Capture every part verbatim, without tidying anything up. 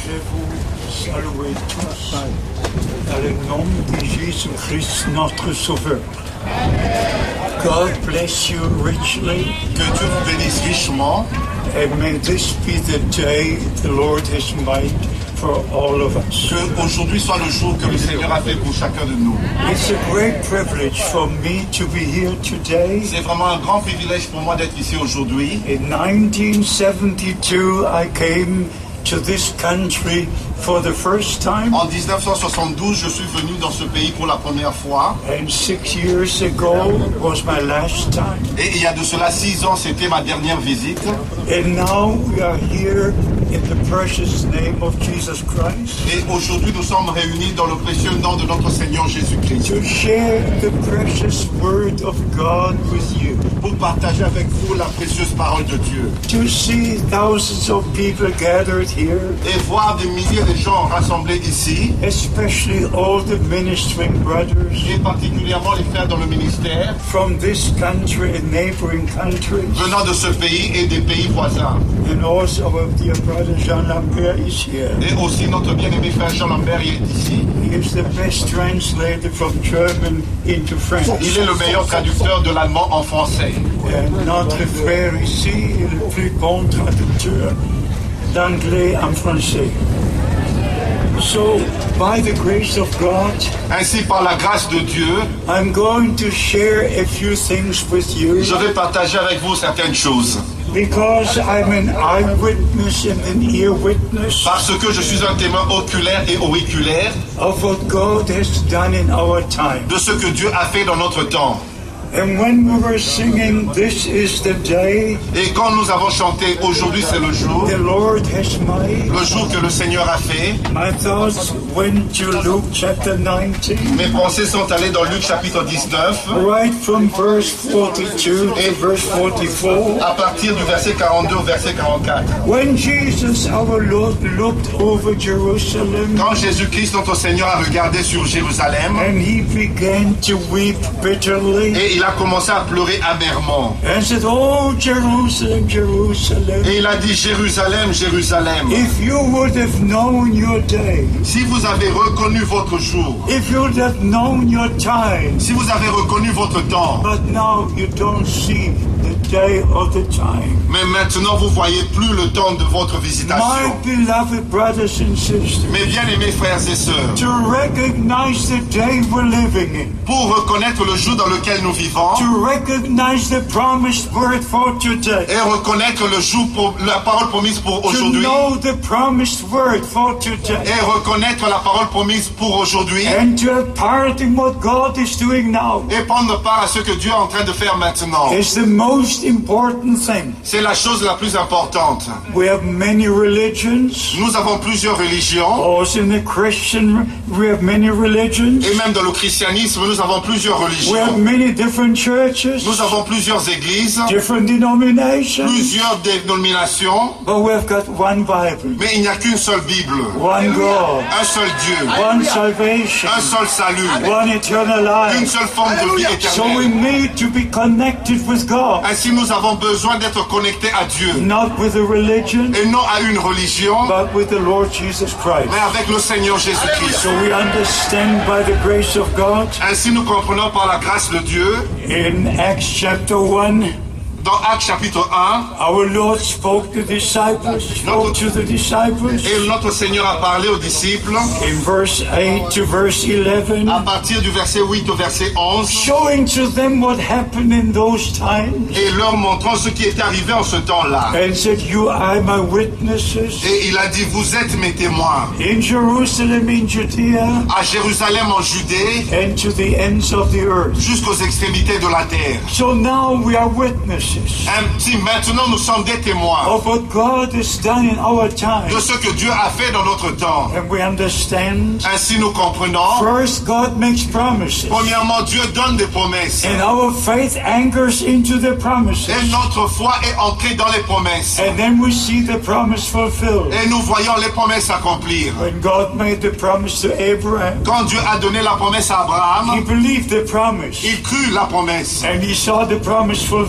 Je vous salue tous dans le nom de Jésus-Christ, notre Sauveur. God bless you richly. Que Dieu vous bénisse richement. And may this be the day the Lord has made for all of us. Que aujourd'hui soit le jour que le Seigneur a fait pour chacun de nous. It's a great privilege for me to be here today. C'est vraiment un grand privilège pour moi d'être ici aujourd'hui. In nineteen seventy-two, I came to this country for the first time. En dix-neuf cent soixante-douze, je suis venu dans ce pays pour la première fois. And six years ago was my last time. Et il y a de cela six ans, c'était ma dernière visite. And now we are here in the precious name of Jesus Christ. Et aujourd'hui, nous sommes réunis dans le précieux nom de notre Seigneur Jésus-Christ. To share the precious word of God with you. Pour partager avec vous la précieuse parole de Dieu. To see thousands of people gathered here. Et voir des milliers de gens rassemblés ici. Especially all the ministering brothers. Et particulièrement les frères dans le ministère. From this country and neighboring countries. Venant de ce pays et des pays voisins. And also our dear brother Jean Lambert is here. Et aussi notre bien-aimé frère Jean Lambert est ici. He is the best translator from German into French. Il est le meilleur traducteur de l'allemand en français. Et notre frère ici est le plus bon traducteur d'anglais en français. So, by the grace of God, ainsi par la grâce de Dieu, I'm going to share a few things with you. Je vais partager avec vous certaines choses. Because I'm an eyewitness and an ear witness. Parce que je suis un témoin oculaire et auriculaire. Of what God has done in our time. De ce que Dieu a fait dans notre temps. And when we were singing, this is the day. Et quand nous avons chanté, aujourd'hui c'est le jour. The Lord has made. Le jour que le Seigneur a fait. My thoughts went to Luke chapter nineteen. Mes pensées sont allées dans Luc chapitre dix-neuf. Right from verse forty-two to verse forty-four. À partir du verset quarante-deux au verset quarante-quatre. When Jesus our Lord looked over Jerusalem. Quand Jésus-Christ notre Seigneur a regardé sur Jérusalem. And he began to weep bitterly. Et il a commencé à pleurer amèrement. And said, "Oh Jerusalem, Jerusalem." Et il a dit, Jérusalem, Jérusalem. If you would have known your day. Si vous avez reconnu votre jour. If you would have known your time. Si vous avez reconnu votre temps. But now you don't see the day or the time. Mais maintenant vous voyez plus le temps de votre visitation. My beloved brothers and sisters. Mes bien-aimés frères et sœurs. To recognize the day we're living in. Pour reconnaître le jour dans lequel nous vivons. To recognize the promised word for today. Et reconnaître le jour pour la parole promise pour aujourd'hui. To know the promised word for today. Et reconnaître la parole promise pour aujourd'hui. And to have part in what God is doing now. Et prendre part à ce que Dieu est en train de faire maintenant. It's the most important thing. C'est la chose la plus importante. We have many religions. Nous avons plusieurs religions. Also in the Christian, we have many religions. Et même dans le christianisme, nous avons plusieurs religions. We have many different churches. Nous avons plusieurs églises. Different denominations. Plusieurs dénominations. But we've got one Bible. Mais il n'y a qu'une seule Bible. One God. Un seul Dieu. One salvation. Un seul salut. One eternal life. Une seule forme de vie éternelle. So we need to be connected with God. Ainsi nous avons besoin d'être connectés à Dieu. Not with a religion. Et non à une religion. But with the Lord Jesus Christ. Mais avec le Seigneur Jésus-Christ. So we understand by the grace of God. Ainsi nous comprenons par la grâce de Dieu. In Acts chapter one. Dans Actes chapitre un, our Lord spoke to disciples, spoke to the disciples. Et notre Seigneur a parlé aux disciples. In verse eight to verse eleven. À partir du verset huit au verset onze. Showing to them what happened in those times. Et leur montrant ce qui était arrivé en ce temps-là. And said, "You are my witnesses." Et il a dit, vous êtes mes témoins. In Jerusalem, in Judea. À Jérusalem en Judée. And to the ends of the earth. Jusqu'aux extrémités de la terre. So now we are witnesses. Si maintenant nous sommes des témoins of what God has done in our time. De ce que Dieu a fait dans notre temps. And we understand. Ainsi nous comprenons. First, God makes promises. Premièrement, Dieu donne des promesses. And our faith anchors into the promises. Et notre foi est ancrée dans les promesses. And then we see the promise fulfilled. Et nous voyons les promesses s'accomplir. When God made the promise to Abraham. Quand Dieu a donné la promesse à Abraham. He believed the promise. Il crut la promesse. And he saw the promise fulfilled. Et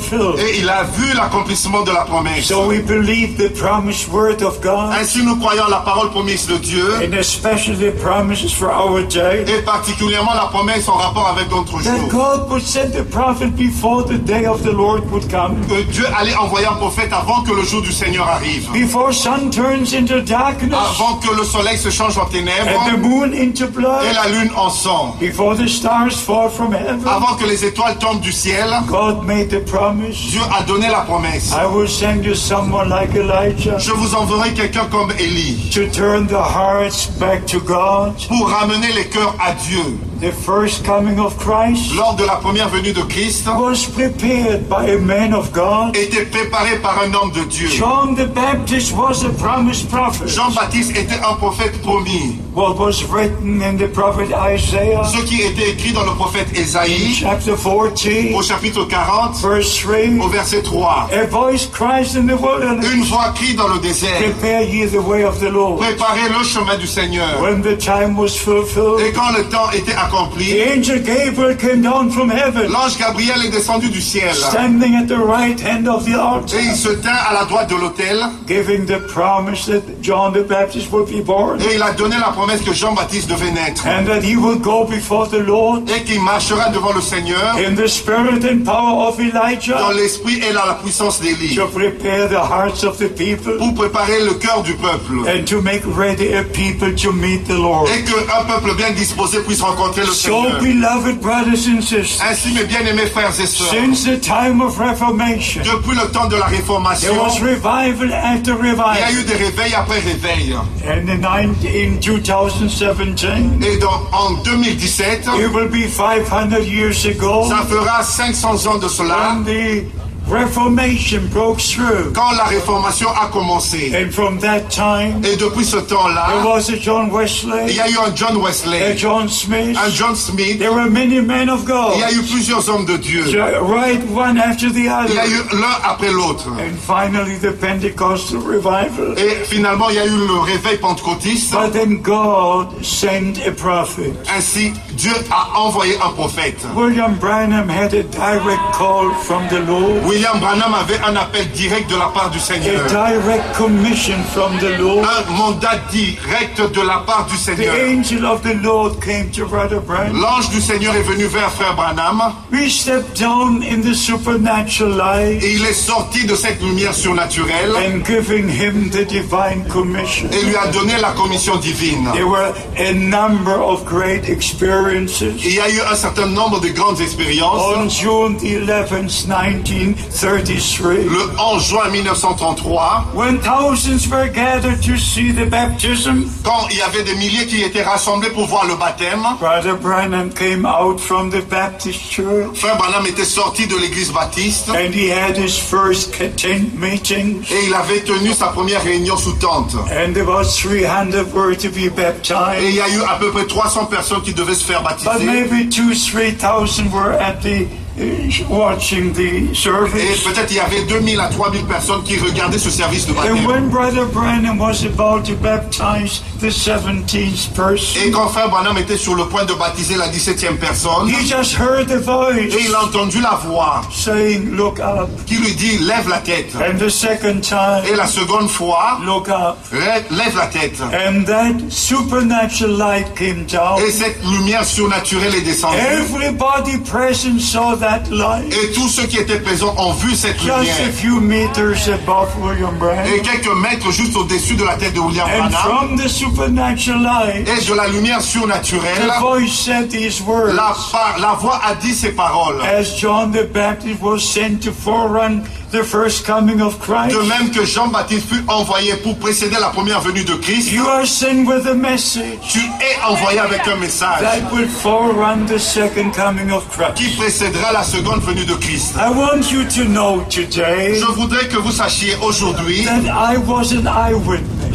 Et il a vu l'accomplissement de la promesse. So we believe the promised word of God, Ainsi nous croyons la parole promise de Dieu, and especially the promises for our day, et particulièrement la promesse en rapport avec notre that jour. God would send the prophet before the day of the Lord would come, Que Dieu allait envoyer un prophète avant que le jour du Seigneur arrive. before sun turns into darkness Avant que le soleil se change en ténèbres and the moon into et blood, la lune en sang. before the stars fall from heaven. Avant que les étoiles tombent du ciel, God made the promise, Dieu a donné la promesse. I will send you someone like Elijah Je vous enverrai quelqu'un comme Élie to turn the hearts back to God. pour ramener les cœurs à Dieu. The first coming of Christ Lors de la première venue de Christ, was prepared by a man of God. était préparé par un homme de Dieu. John the Baptist was a promised prophet. Jean-Baptiste était un prophète promis. What was written in the prophet Isaiah, Ce qui était écrit dans le prophète Ésaïe, chapter fourteen, au chapitre quarante, verse three, au verset trois. a voice cries in the wilderness, Une voix crie dans le désert, prepare ye the way of the Lord. préparez le chemin du Seigneur. When the time was Et fulfilled, quand le temps était the accompli, angel Gabriel came down from heaven, l'ange Gabriel est descendu du ciel. standing at the right hand of the altar, Et il se tint à la droite de l'autel. giving the promise that John the Baptist would be born, Et il a donné la promesse que Jean-Baptiste devait naître. and that he would go before the Lord Et qu'il marchera devant le Seigneur in the spirit and power of dans Elijah l'esprit et dans la puissance d'Élie. to prepare the hearts of the people Pour préparer le cœur du peuple. and to make ready a people to meet the Lord. Et qu'un peuple bien disposé puisse rencontrer le So, Seigneur. beloved brothers and sisters, Ainsi, mes bien-aimés frères et sœurs, since the time of Reformation, depuis le temps de la Réformation, there was revival after il y a revival. eu des réveils après réveils. And in, nine- in two thousand seventeen, Et dans, en deux mille dix-sept, it will be five hundred years ago ça fera cinq cents ans de cela, when the Reformation broke through. quand la Réformation a commencé. And from that time, Et depuis ce there temps-là, was a John il Wesley, y a eu un John a Wesley, John Smith. un John Smith, There were many men of God, il y a eu plusieurs hommes de Dieu. right one after the Il y a other. eu l'un après l'autre. And finally, the Pentecostal revival. Et finalement, il y a eu le réveil pentecôtiste. But then God sent a prophet. Ainsi, Dieu a envoyé un prophète. William Branham had a direct call from the Lord, William Branham avait un appel direct de la part du a Seigneur. direct commission from the Lord. Un mandat direct de la part du The Seigneur. angel of the Lord came to Brother Branham. L'ange du Seigneur est venu vers frère Branham We stepped down in the supernatural light et il est sorti de cette lumière surnaturelle and giving him the divine commission. et lui a donné la commission divine. There were a number of great experiences. Il y a eu un certain nombre de grandes expériences. On June the eleventh, nineteen thirty-three, Le onze juin mille neuf cent trente-trois, when thousands were gathered to see the baptism, quand il y avait des milliers qui étaient rassemblés pour voir le baptême, Brother Branham came out from the Baptist church frère Branham était sorti de l'église baptiste and he had his first tent meeting, et il avait tenu sa première réunion sous tente. and there was three hundred were to be Et baptized, il y a eu à peu près trois cents personnes qui devaient se faire but baptiser. maybe two, three thousand were at the uh, watching the Et service. peut-être il y avait deux mille à trois mille personnes qui regardaient ce service de And baptême. when Brother Branham was about to baptize the seventeenth person, Et quand frère Branham était sur le point de baptiser la dix-septième personne, he just heard a voice et il a entendu la voix saying, "Look up." qui lui dit « Lève la tête ». And the second time, Et la seconde fois, "Look up." Lève lève la tête. And that supernatural light came down. Et cette lumière surnaturelle est descendue. Everybody present saw that light. Et tous ceux qui étaient présents ont vu cette Just a lumière. few meters above William Et Branham. quelques mètres juste au-dessus de la tête de William And Branham. from the supernatural light, Et de la lumière the surnaturelle, voice said these words. la, par- la voix a dit ces paroles. As John the Baptist was sent to forerun the first coming of Christ, De même que Jean-Baptiste fut envoyé pour précéder la première venue de Christ, you are sent with a message tu es envoyé avec un message that will forerun the second coming of qui Christ. précédera la seconde venue de Christ. I want you to know today Je voudrais que vous sachiez aujourd'hui that I was an eyewitness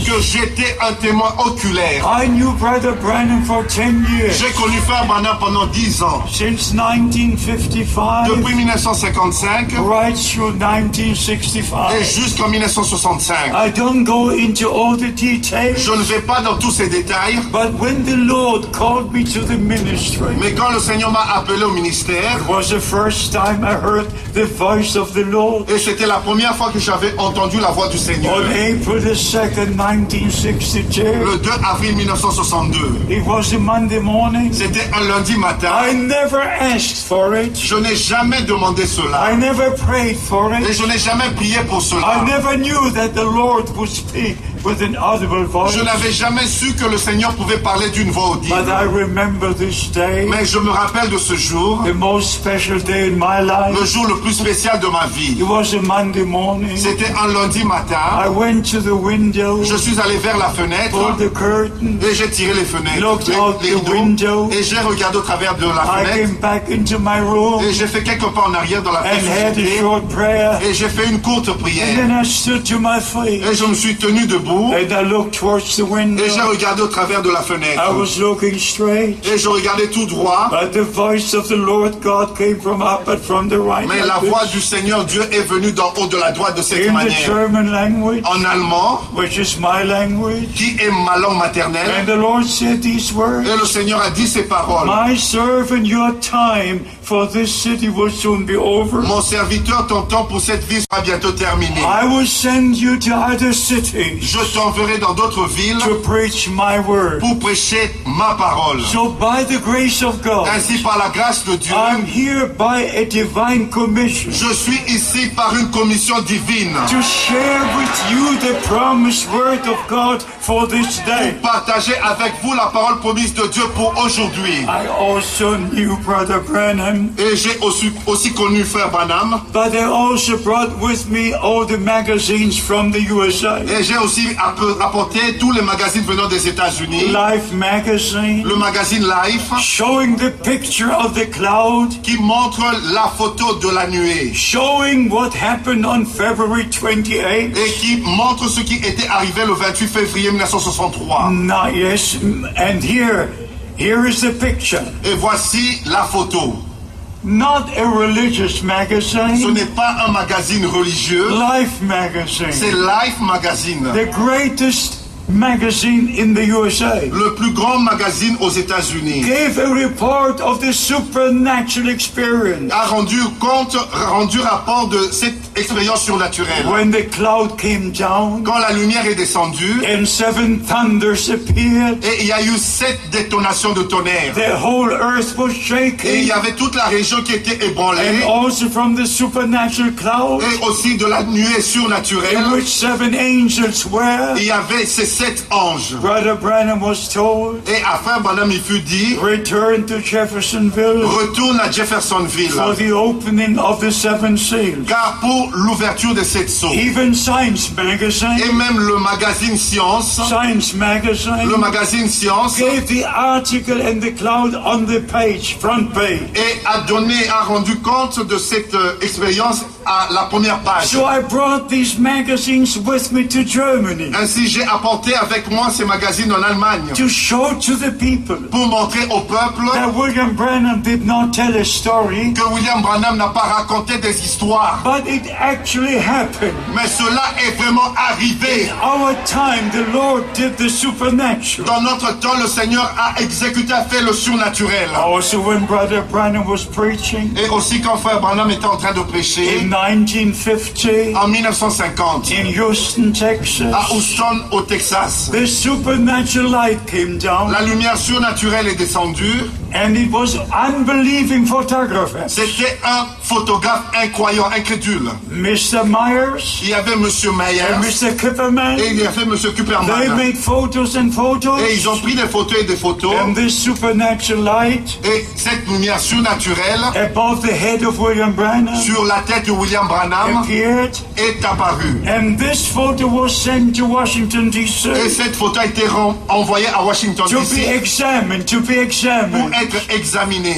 que j'étais un témoin oculaire. I knew Brother Branham for ten years. J'ai connu Frère Branham pendant dix ans. Since nineteen fifty-five, Depuis mille neuf cent cinquante-cinq right through nineteen et sixty-five. jusqu'en mille neuf cent soixante-cinq. I don't go into all the details, Je ne vais pas dans tous ces détails, but when the Lord called me to the ministry, mais quand le Seigneur m'a appelé au ministère, it was the first time I heard the voice of the Lord. et c'était la première fois que j'avais entendu la voix du Seigneur. On April the second, nineteen sixty-two, Le deux avril mille neuf cent soixante-deux. it was a Monday morning. C'était un lundi matin. I never asked for it. Je n'ai jamais demandé cela. I never prayed for Et it. je n'ai jamais prié pour I cela. never knew that the Lord would speak with an audible voice. Je n'avais jamais su que le Seigneur pouvait parler d'une voix But audible. I remember this day, Mais je me rappelle de ce jour, the most special day in my le life. jour le plus spécial de ma vie. It was a Monday morning. C'était un lundi matin. I went to the window, Je suis allé vers la fenêtre pulled the curtain. et j'ai tiré les fenêtres, Looked les, out les the rideaux, window. et j'ai regardé au travers de la I fenêtre came back into my room et j'ai fait quelques pas en arrière dans la and pièce où had a j'étais, short prayer. et j'ai fait une courte And prière then I stood to my feet et je me suis tenu debout and I looked towards the window. et j'ai regardé au travers de la I fenêtre was looking straight, et je regardais tout droit, but the voice of the Lord God came from up and from the right. mais like la this. voix du Seigneur Dieu est venue d'en haut de la droite de cette In the manière, German language, en allemand, which is my language. qui est ma langue And maternelle, the Lord said these words, et le Seigneur a dit ces paroles. my servant, your time for this city will soon be over. Mon serviteur, ton temps pour cette vie sera bientôt terminé. I will send you to other cities Je t'enverrai dans d'autres villes to preach my word. pour prêcher ma parole. So by the grace of God, Ainsi, par la grâce de Dieu, I'm here by a divine commission je suis ici par une commission divine to share with you the promised word of God for this day. pour partager avec vous la parole promise de Dieu pour aujourd'hui. I also knew Brother Branham, Et j'ai aussi, aussi connu Frère Branham, but I also brought with me all the magazines from the U S A. et j'ai aussi app- apporté tous les magazines venant des États-Unis. Life magazine, Le magazine Life, showing the picture of the cloud, qui montre la photo de la nuée showing what happened on February twenty-eighth. et qui montre ce qui était arrivé le vingt-huit février mille neuf cent soixante-trois. Now, yes, and here, here is the picture. Et voici la photo. Not a religious Ce magazine, n'est pas un magazine religieux, Life magazine, c'est Life Magazine, the greatest magazine in the U S A. le plus grand magazine aux États-Unis. Gave a report of the supernatural experience A rendu compte, rendu rapport de cette expérience surnaturelle. when the cloud came down Quand la lumière est descendue and seven thunders appeared. et il y a eu sept détonations de tonnerre. The whole earth was Et il shaking, y avait toute la région qui était ébranlée and also from the supernatural cloud, et aussi de la nuée in surnaturelle. which seven angels were. Il y avait ces sept anges. Brother Branham was told, Et à Frère Branham, il fut dit, return to Jeffersonville retourne à Jeffersonville. for the opening of the seven seals. Car pour l'ouverture de cette sceaux, Even Science et magazine, même le magazine Science, Science le magazine magazine Science, gave the article and the cloud on the page, front page. et a donné, a rendu compte de cette euh, expérience à la première page. So I brought these magazines with me to Germany Ainsi, j'ai apporté avec moi ces magazines en Allemagne to show to the people pour montrer au peuple that William Branham did not tell a story, que William Branham n'a pas raconté des histoires, but it actually happened. mais cela est vraiment arrivé. Our time, the Lord did the supernatural. Dans notre temps, le Seigneur a exécuté, a fait le surnaturel. Also, when Brother Branham was preaching Et aussi quand Frère Branham était en train de prêcher in nineteen fifty en mille neuf cent cinquante in Houston, Texas, à Houston, au Texas, the supernatural light came down, la lumière surnaturelle est descendue. and it was unbelieving photographers. C'était un photographe incroyant, incrédule. Mister Myers Il y avait Monsieur and Myers Mister Kipperman, et il y avait Monsieur they Kuperman. made photos and photos, Et ils ont pris des photos et des photos. and this supernatural light Et cette lumière surnaturelle above the head of William Branham sur la tête de William Branham appeared, est apparue. and this photo was sent to Washington, D Et C cette photo a été ren- envoyée à Washington to D be C examined, to be pour examined. être examinée.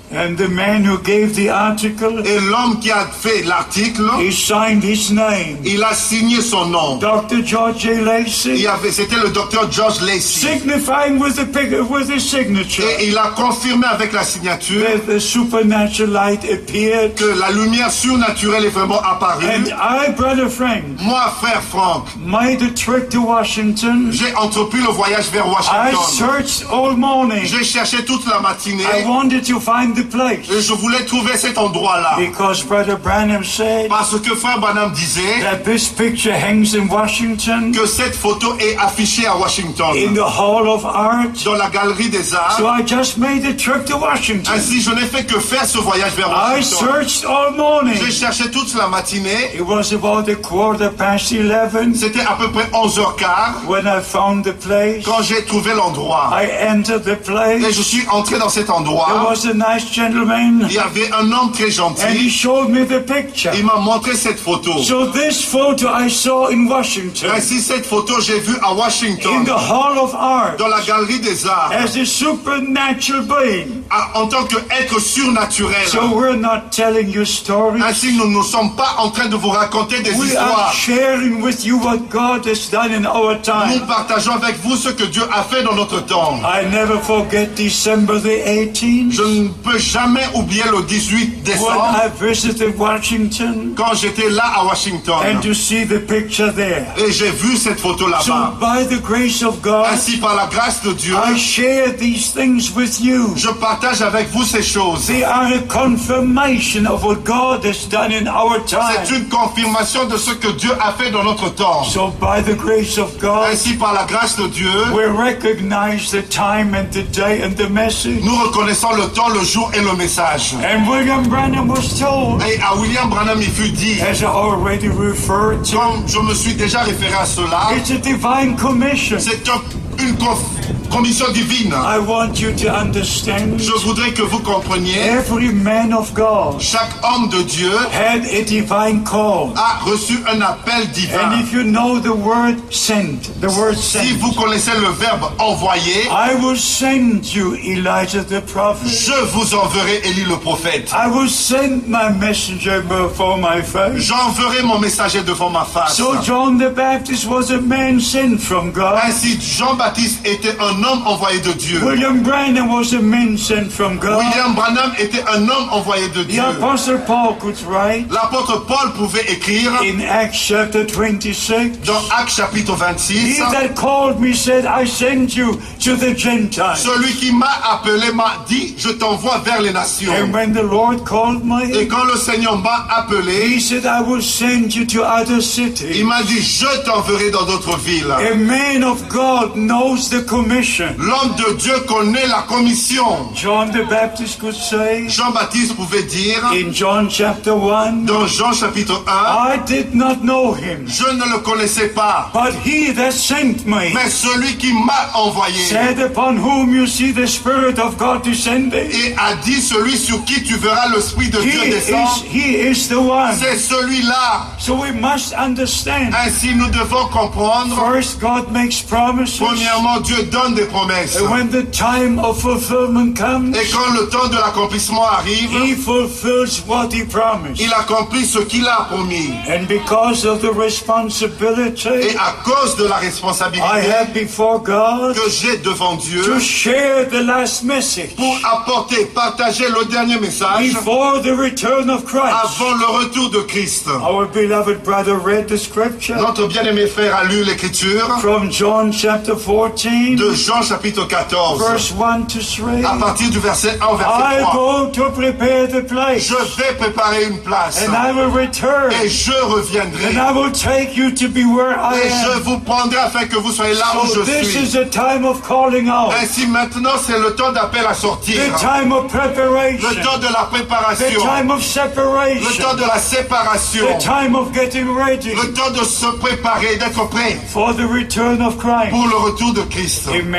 And the man who gave the article, Et l'homme qui a fait l'article, he signed his name. il a signé son nom. Doctor George A. Il Lacey, y avait, c'était le docteur George Lacey. signifying with the pic- with his signature Et il a confirmé avec la signature that the supernatural light appeared. que la lumière surnaturelle est vraiment apparue. And I, Brother Frank, Moi, frère Franck, made a trip to Washington. j'ai entrepris le voyage vers I Washington. searched all morning. J'ai cherché toute la matinée I wanted to find the place. et je voulais trouver cet endroit-là. Because Brother Branham said Parce que frère Branham disait that this picture hangs in Washington que cette photo est affichée à Washington, in the Hall of Art. dans la galerie des arts. So I just made a trip to Washington. Ainsi, je n'ai fait que faire ce voyage vers I Washington. searched all morning. J'ai cherché toute la matinée. It was about a quarter past eleven C'était à peu près onze heures quinze when I found the place. quand j'ai trouvé l'endroit. I entered the Et place. je suis entré dans cet There endroit. was a nice gentleman Il y avait un homme très and he gentil. showed me the picture. Il m'a montré cette photo. So this photo I saw in Washington Ainsi, cette photo, j'ai vu à in Washington, the Hall of Art dans la galerie des arts, as a supernatural being. à- en tant qu'être surnaturel. So we're not telling you stories. Ainsi, nous ne sommes pas en train de vous raconter des We are histoires. sharing with you what God has done in our Nous time. partageons avec vous ce que Dieu a fait dans notre temps. I never forget December the eighteenth Je ne peux jamais oublier le dix-huit when décembre, I visited Washington quand j'étais là à and Washington. to see the picture there. Et j'ai vu cette photo So là-bas. by the grace of God, Ainsi, par la grâce de Dieu, I share these things with you. je partage avec vous ces choses. They are a confirmation of what God has done in our C'est time. une confirmation de ce que Dieu a fait dans notre temps. So by the grace of God, Ainsi, par la grâce de Dieu, we recognize the time and the day and the message. nous reconnaissons le temps, le jour et le message. And William Branham was told, Et à William Branham, il fut dit, as I already referred to, comme je me suis déjà référé à cela, it's a divine commission. c'est un- une conf- commission divine. I want you to understand, Je voudrais que vous compreniez, every man of God chaque homme de Dieu had a divine call. a reçu un appel And divin. if you know the word sent, the word Si sent, vous connaissez le verbe envoyer, I will send you Elijah the prophet. je vous enverrai Élie le prophète. I will send my messenger before my face. J'enverrai mon messager devant ma face. So John the Baptist was a man sent from God. Ainsi, Jean-Baptiste était un homme envoyé de Dieu. William Branham was a man sent from God. William Branham était un homme envoyé de The Dieu. Apostle Paul could write L'apôtre Paul pouvait écrire in Acts chapter twenty-six, dans Actes chapitre vingt-six, he that called me said, I send you to the Gentiles. celui qui m'a appelé m'a dit, je t'envoie vers les nations. And when the Lord called Et me, quand le Seigneur m'a appelé, he said, I will send you to other il cities. m'a dit, je t'enverrai dans d'autres villes. A man of God knows the commission. L'homme de Dieu connaît la commission. John the Baptist could say Jean-Baptiste pouvait dire, in John chapter one, dans Jean chapitre un, I did not know him, je ne le connaissais pas, but he that sent me mais celui qui m'a envoyé. said, upon whom you see the Spirit of God descending, Et a dit, celui sur qui tu verras l'Esprit de he Dieu is, descendre, he is the one. c'est celui-là. So we must understand, Ainsi, nous devons comprendre, first God makes promises, premièrement, Dieu donne des promesses. and when the time of fulfillment comes, Et quand le temps de l'accomplissement arrive, he fulfills what he promised. il accomplit ce qu'il a promis. And because of the responsibility Et à cause de la I responsabilité have before God que j'ai devant Dieu, to share the last message pour apporter, partager le dernier message before the return of Christ. avant le retour de Christ. Our beloved brother read the scripture Notre bien-aimé frère a lu l'écriture from John chapter fourteen, de Jean chapitre quatorze, verse one to three. à partir du verset un au verset I trois. go to prepare the place, Je vais préparer une place and I will return, et je reviendrai and I will take you to be where I et je am. vous prendrai afin que vous soyez là où So je this suis. is a time of calling out, Ainsi maintenant c'est le temps d'appel à sortir, the time of le preparation, temps de la the préparation, time of le separation, temps de la séparation, the time of getting ready le temps de se préparer, d'être prêt for the return of Christ. pour le retour de Christ. Amen.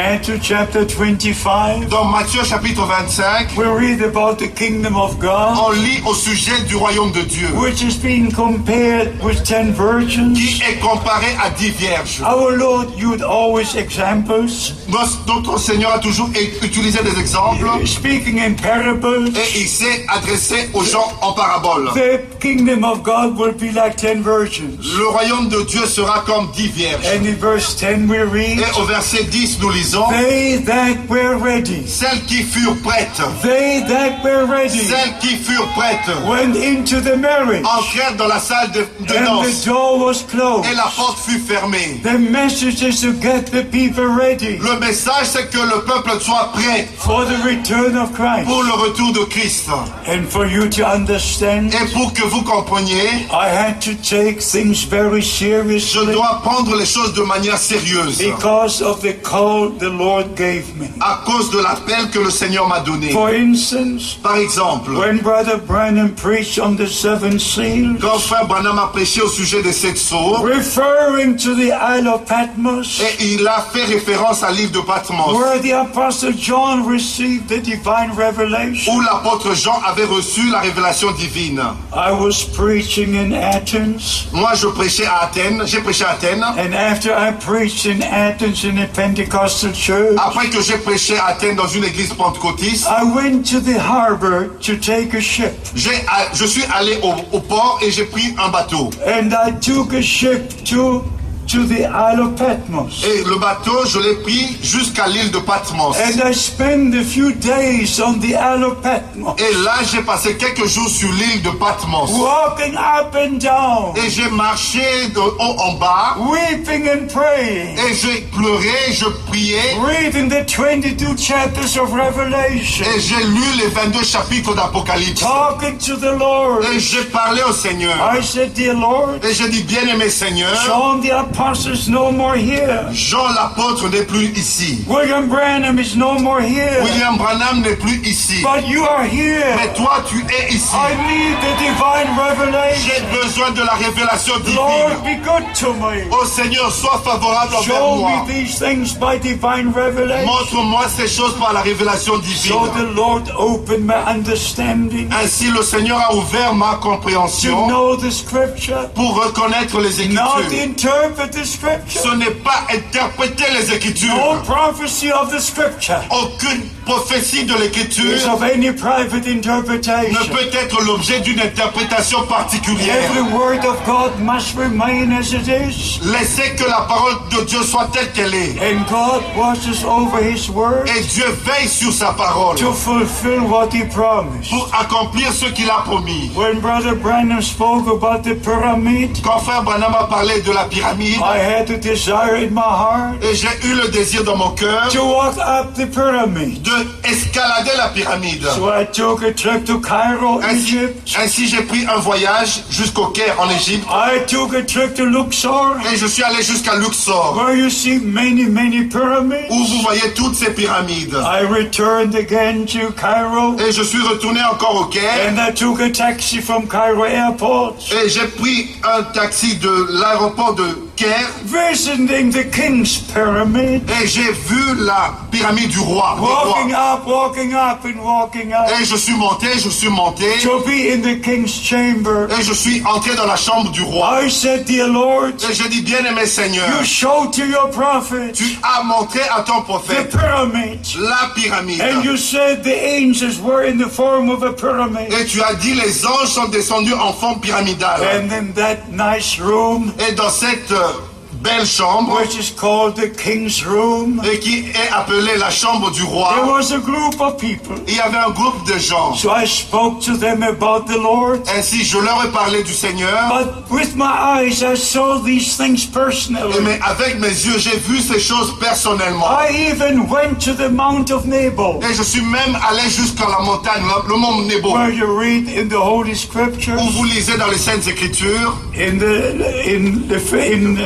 Matthew chapter twenty-five, Dans Matthieu chapitre vingt-cinq, we read about the kingdom of God, on lit au sujet du royaume de Dieu, which is being compared with ten virgins. qui est comparé à dix vierges. Our Lord used always examples, Notre Seigneur a toujours utilisé des exemples speaking in parables. et il s'est adressé aux gens en parabole. The kingdom of God will be like ten virgins. Le royaume de Dieu sera comme dix vierges. And in verse ten we read, Et au verset dix, nous lisons, they that were ready, celles qui furent prêtes, they that were ready, celles qui furent prêtes, went into the marriage, entrèrent dans la salle de, de and the danse door was closed. et la porte fut fermée. The message is to get the people ready Le message, c'est que le peuple soit prêt for the return of Christ. pour le retour de Christ. And for you to understand, Et pour que vous compreniez, I had to take things very je seriously dois prendre les choses de manière sérieuse because of the call the Lord gave me. à cause de l'appel que le Seigneur m'a donné. For instance, Par exemple, when Brother Branham preached on the seven seals, quand Frère Branham a prêché au sujet des sept sceaux, referring to the Isle of Patmos, et il a fait référence à l'île de Patmos, where the Apostle John received the divine revelation, où l'apôtre Jean avait reçu la révélation divine. I was preaching in Athens, Moi, je prêchais à Athènes, j'ai prêché à Athènes. and after I preached in Athens in a Pentecostal church, Après que j'ai prêché à Athènes dans une église pentecôtiste, I went to the harbor to take a ship, j'ai, je suis allé au, au port et j'ai pris un bateau. and I took a ship to to the Isle of Patmos. Et le bateau, je l'ai pris jusqu'à l'île de Patmos. And I spent a few days on the Isle of Patmos, Et là, j'ai passé quelques jours sur l'île de Patmos. walking up and down, Et j'ai marché de haut en bas. weeping and praying, Et j'ai pleuré, je priais. reading the twenty-two chapters of Revelation, Et j'ai lu les vingt-deux chapitres d'Apocalypse. talking to the Lord. Et j'ai parlé au Seigneur. I said, Dear Lord, Et j'ai dit, bien-aimé Seigneur, John the Apostle is no more here. Jean l'apôtre n'est plus ici. William Branham is no more here. William Branham n'est plus ici. But you are here. Mais toi, tu es ici. I need the divine revelation. J'ai besoin de la révélation Lord, divine. be good to me. Oh Seigneur, sois favorable envers Show moi. me these things by divine revelation. Montre-moi ces choses par la révélation So divine. the Lord opened my understanding Ainsi, le Seigneur a ouvert ma to compréhension know the scripture, pour reconnaître les not Écritures. interpret the Ce scripture. n'est pas interpréter les No Écritures. prophecy of the scripture Aucune prophétie de l'Écriture is of any private ne interpretation. peut être l'objet d'une interprétation particulière. Every word of God must remain as it is. Laissez que la parole de Dieu soit telle qu'elle est. And God watches over His word Et Dieu veille sur sa parole to fulfill what He promised. pour accomplir ce qu'il a promis. When Brother Branham spoke about the pyramid, Quand Frère Branham a parlé de la pyramide, I had a desire in my heart et j'ai eu le désir dans mon cœur to walk up the pyramid. de escalader la pyramide. So I took a trip to Cairo, Ainsi, Egypt. ainsi j'ai pris un voyage jusqu'au Caire en Égypte I took a trip to Luxor, et je suis allé jusqu'à Luxor where you see many, many pyramids. où vous voyez toutes ces pyramides. I returned again to Cairo, Et je suis retourné encore au Caire and I took a taxi from Cairo airport, et j'ai pris un taxi de l'aéroport de Caire visiting the King's Pyramid, et j'ai vu la pyramide du roi. du roi. walking up, walking up, and walking up Et je suis monté, je suis monté to be in the King's chamber. et je suis entré dans la chambre du roi. I said, Dear Lord, Et j'ai dit, bien-aimé Seigneur, you showed to your prophet tu as montré à ton the prophète pyramid, la pyramide. and you said the angels were in the form of a pyramid. Et tu as dit, les anges sont descendus en forme pyramidale. And in that nice room, Et dans cette euh, belle chambre, which is called the King's Room, et qui est appelée la chambre du there roi, was a group of people. il y avait un groupe de gens. So I spoke to them about the Lord, Ainsi, je leur ai parlé du Seigneur. but with my eyes I saw these things Et personally. mais avec mes yeux, j'ai vu ces choses personnellement. I even went to the Mount of Nebo, Et je suis même allé jusqu'à la montagne, le, le mont Nebo, where you read in the Holy Scriptures, où vous lisez dans les Saintes Écritures, in the in the in Deuteronomy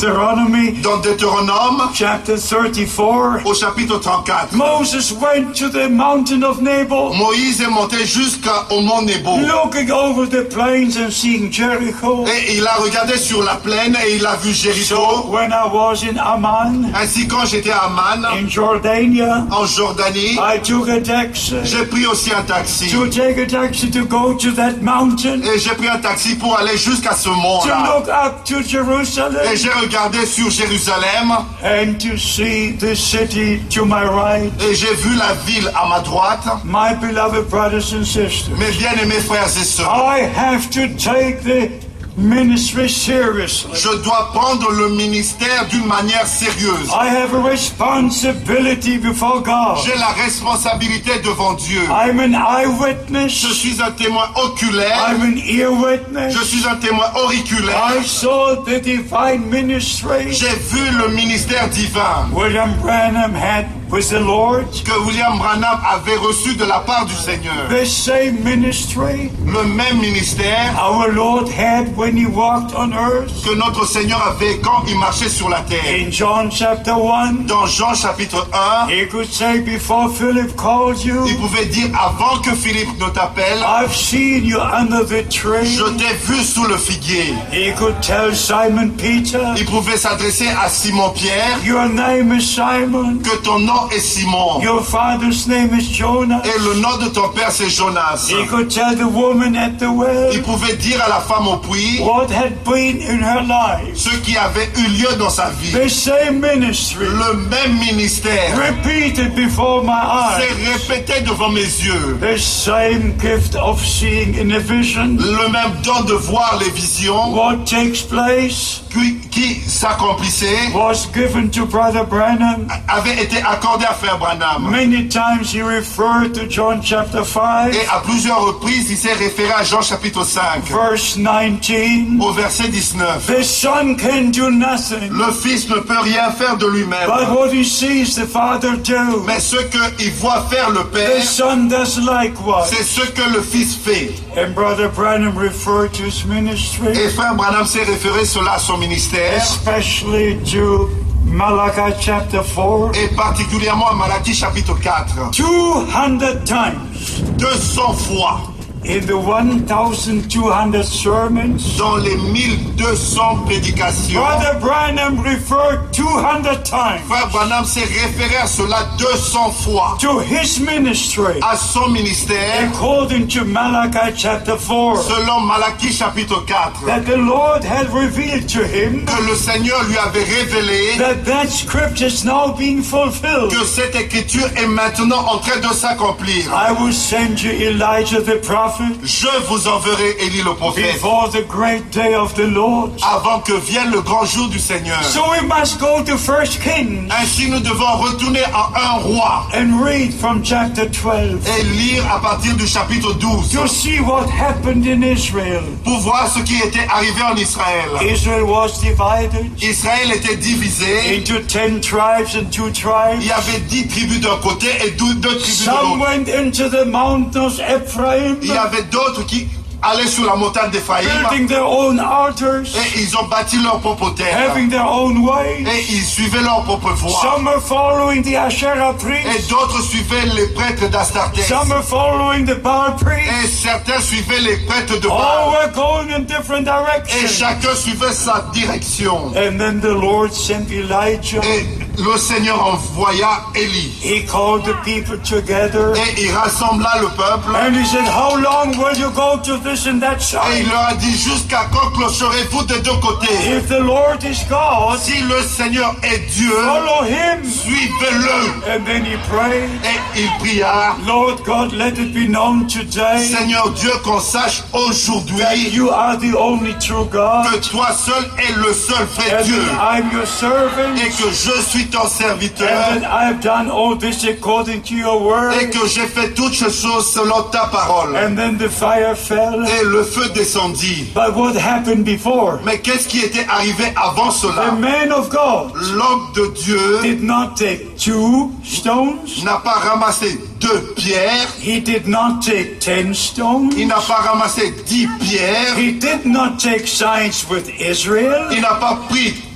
Deuteronomy, dans Deutéronome, chapter thirty-four, au chapitre trente-quatre. Moses went to the mountain of Nebo, Moïse est monté jusqu'au mont Nebo. looking over the plains and seeing Jericho. Et il a regardé sur la plaine et il a vu So Jéricho. when I was in Amman, Ainsi, quand j'étais à Amman, in Jordania, en Jordanie, I took a taxi j'ai pris aussi un taxi. to take a taxi to go to that mountain, Et j'ai pris un taxi pour aller jusqu'à ce to mont-là. look up to Jerusalem Et j'ai regardé sur Jérusalem and to see the city to my right. et j'ai vu la ville à ma droite. My beloved brothers and sisters, Mes bien-aimés frères et sœurs, I have to take the ministry seriously. je dois prendre le ministère d'une manière sérieuse. I have a responsibility before God. J'ai la responsabilité devant Dieu. I'm an Je eyewitness. suis un témoin oculaire. I'm an ear witness. Je suis un témoin auriculaire. I saw the divine ministry J'ai vu le ministère divin William Branham had with the Lord. que William Branham avait reçu de la part du Seigneur. The same ministry Le même ministère our Lord had when he walked on earth. que notre Seigneur avait quand il marchait sur la terre. In John chapter one, Dans Jean chapitre un, he could say, before Philip called il you, pouvait dire avant que Philippe ne t'appelle, I've seen you under the tree. je t'ai vu sous le figuier. He could tell Simon Peter, Il pouvait s'adresser à Simon-Pierre, your name is Simon, que ton nom est Simon your father's name is Jonah. et le nom de ton père c'est Jonas. He could tell the woman at the well Il pouvait dire à la femme au puits what had been in her life. ce qui avait eu lieu dans sa vie. The same ministry Le même ministère repeated before my s'est eyes. répété devant mes yeux. The same gift of seeing in a vision. Le même don de voir les visions What takes place qui, qui s'accomplissait was given to Brother Branham. avait été accordé à Frère Branham. Many times he referred to John chapter five, Et à plusieurs reprises, il s'est référé à Jean chapitre cinq, verse nineteen. au verset dix-neuf. The Son can do nothing, Le Fils ne peut rien faire de lui-même, but what he sees the Father do, mais ce qu'il voit faire le the Père, Son does likewise. c'est ce que le Fils fait. And Brother Branham referred to his ministry, Et Frère Branham s'est référé cela à son ministère, especially to Malachi chapter four, et particulièrement à Malachie chapitre quatre. two hundred times deux cents fois in the one thousand two hundred sermons. dans les mille deux cents prédications. Brother Branham referred two hundred times Frère Branham s'est référé à cela deux cents fois, to his ministry, à son ministère, according to Malachi chapter four, selon Malachie chapitre quatre, that the Lord had revealed to him que le Seigneur lui avait révélé that that scripture is now being fulfilled. que cette écriture est maintenant en train de s'accomplir. I will send you Elijah the prophet Je vous enverrai Élie le prophète before the great day of the Lord. avant que vienne le grand jour du Seigneur. So we must go to First Kings Ainsi, nous devons retourner à un roi and read from chapter twelve et lire à partir du chapitre douze to see what happened in Israel. pour voir ce qui était arrivé en Israël. Israel was divided Israël était divisé. into ten tribes and two tribes. Il y avait dix tribus d'un côté et deux, deux tribus de Some l'autre. went into the mountains Ephraim, Il y avait d'autres qui allaient sur la montagne d'Éphraïm building their own altars, et ils ont bâti leur propre terre having their own ways. et ils suivaient leur propre voie. Some are following the Asherah Et priests. d'autres suivaient les prêtres d'Astarté. Some are following the Baal Et priests. certains suivaient les prêtres de All Baal. were going in different Et directions. chacun suivait sa direction. And then the Lord sent Elijah. Et le Seigneur envoya Élie. He called the people together. Et il rassembla le peuple. And he said, how long will you go to this and that Et side? il leur a dit, jusqu'à quand clocherez-vous des deux côtés? If the Lord is God, Si le Seigneur est Dieu, follow him. suivez-le. And then he prayed, Et il pria, Lord God, let it be known today Seigneur Dieu, qu'on sache that aujourd'hui you are the only true God, que toi seul es le seul vrai and Dieu. that I'm your servant, Et que je suis ton serviteur. and that I've done all this according to your word. Et que j'ai fait toutes ces choses selon ta parole. And then the fire fell. Et le feu descendit. But what happened before? Mais qu'est-ce qui était arrivé avant The cela? man of God L'homme de Dieu did not take two stones. n'a pas ramassé deux pierres. He did not take ten stones. Il n'a pas ramassé dix pierres. He did not take sides with Israel. Il n'a pas pris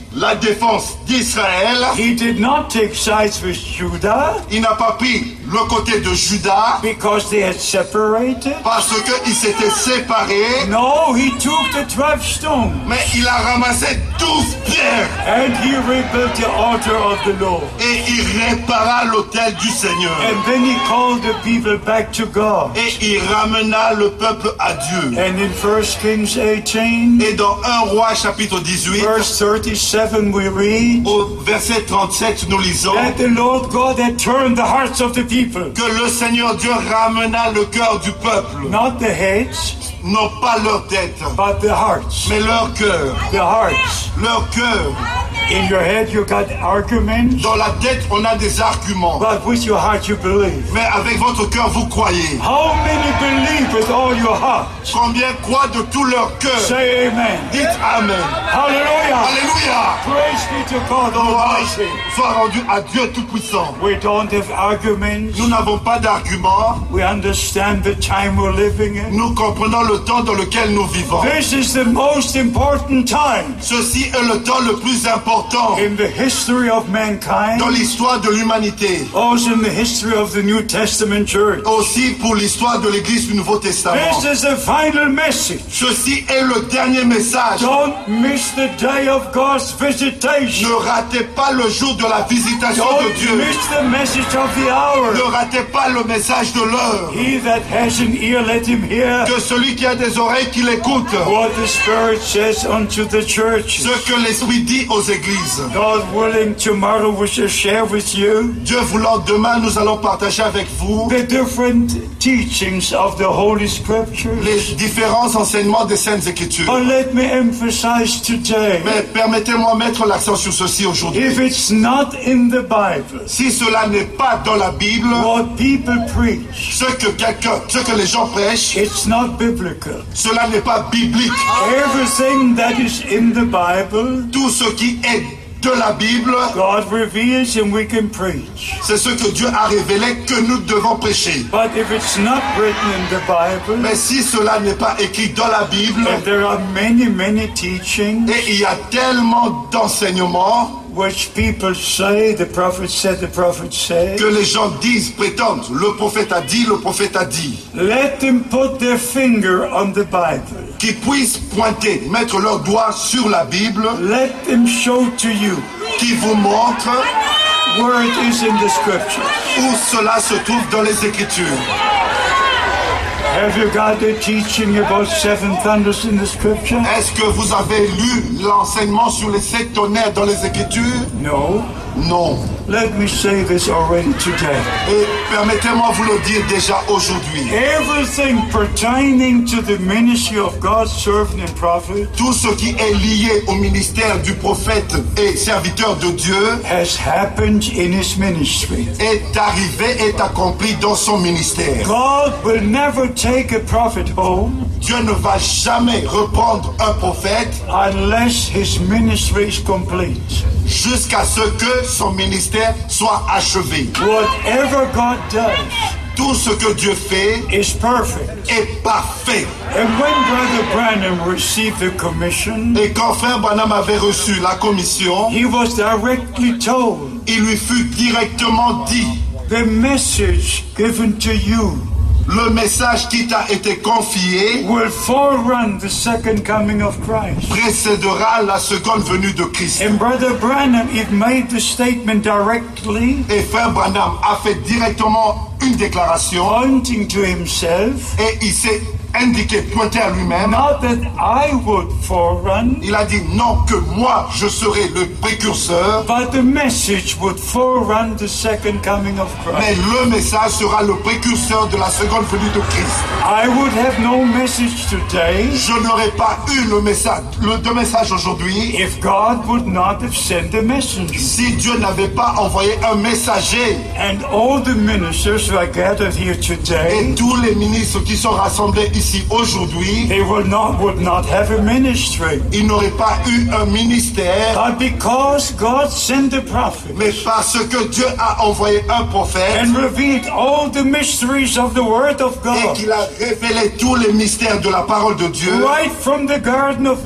la défense d'Israël. He did not take sides with Judah Il n'a pas pris le côté de Juda because they had separated. parce qu'ils s'étaient séparés, No, he took the twelve stones mais il a ramassé douze pierres and he rebuilt the altar of the Lord. et il répara l'autel du Seigneur. And then he called the people back to God. Et il ramena le peuple à Dieu. And in First Kings eighteen, Et dans un roi chapitre dix-huit, verse thirty-seven, we read au verset trente-sept, nous lisons that the Lord God had turned the hearts of the people, que le Seigneur Dieu ramena le cœur du peuple, not the heads, non pas leur tête, but the hearts. mais leur cœur, The hearts. leur cœur. In your head you got arguments, Dans la tête, on a des arguments, but with your heart you believe. mais avec votre cœur, vous croyez. How many believe with all your heart? Combien croient de tout leur cœur? Say amen. Dites Amen. Hallelujah. Alléluia. Praise be to God Almighty. Soit rendu à Dieu Tout-Puissant. We don't have arguments. Nous n'avons pas d'arguments. We understand the time we're living in. Nous comprenons le temps dans lequel nous vivons. This is the most important time Ceci est le temps le plus important in the history of mankind, dans l'histoire de l'humanité. also in the history of the New Testament church. Aussi pour l'histoire de l'Église du Nouveau Testament. This is the final message. Ceci est le dernier message. Don't miss the day of God's visitation. Ne ratez pas le jour de la visitation de Don't Dieu. miss the message of the hour. Ne ratez pas le message de l'heure. He that has an ear, let him hear Que celui qui a des oreilles, qu'il écoute what the Spirit says unto the churches. ce que l'Esprit dit aux églises. God willing, tomorrow we shall share with you Dieu voulant, demain nous allons partager avec vous the different teachings of the Holy Scriptures. les différents enseignements des Saintes Écritures. But let me emphasize today, Mais permettez-moi de mettre l'accent sur ceci aujourd'hui. if it's not in the Bible, Si cela n'est pas dans la Bible, what people preach, ce que quelqu'un, ce que les gens prêchent, it's not biblical. cela n'est pas biblique. Everything that is in the Bible, Tout ce qui est de la Bible, God reveals and we can preach. c'est ce que Dieu a révélé que nous devons prêcher. But if it's not written in the Bible, Mais si cela n'est pas écrit dans la Bible, and there are many, many teachings et il y a tellement d'enseignements which people say, the prophet said, the prophet said, que les gens disent, prétendent, le prophète a dit, le prophète a dit, let them put their finger on the Bible. qu'ils puissent pointer, mettre leur doigt sur la Bible, Let them show to you qui vous montre where it is in the Scriptures. où cela se trouve dans les Écritures. Have you got the teaching about seven thunders in the Scripture? Est-ce que vous avez lu l'enseignement sur les sept tonnerres dans les Écritures? No. Non. Let me say this already today. Et permettez-moi vous le dire déjà aujourd'hui. Everything pertaining to the ministry of God's servant and prophet Tout ce qui est lié au ministère du prophète et serviteur de Dieu has happened in his ministry. est arrivé, est accompli dans son ministère. God will never take a prophet home Dieu ne va jamais reprendre un prophète unless his ministry is complete. jusqu'à ce que son ministère soit achevé. Whatever God does Tout ce que Dieu fait is perfect. est parfait. And when Brother Branham received the commission, Et quand Frère Branham avait reçu la commission, he was directly told, il lui fut directement dit, the message given to you le message qui t'a été confié will forerun the second coming of Christ. précédera la seconde venue de Christ. And Brother Branham, it made the statement directly, Et Frère Branham a fait directement une déclaration pointing to himself, et il s'est indiqué, pointé à lui-même. not that I would forerun, Il a dit non que moi je serai le précurseur, but the message would forerun the second coming of mais Christ. le message sera le précurseur de la seconde venue de Christ. I would have no message today Je n'aurais pas eu le message, le deux messages aujourd'hui if God would not have sent a messenger. si Dieu n'avait pas envoyé un messager. And all the ministers who are gathered here Et today, tous les ministres qui sont rassemblés ici aujourd'hui, they will not, would not have a ministry. ils n'auraient pas eu un ministère, But because God sent a prophet mais parce que Dieu a envoyé un prophète and revealed all the mysteries of the Word of et God qu'il a révélé tous les mystères de la parole de Dieu right from the Garden of Eden,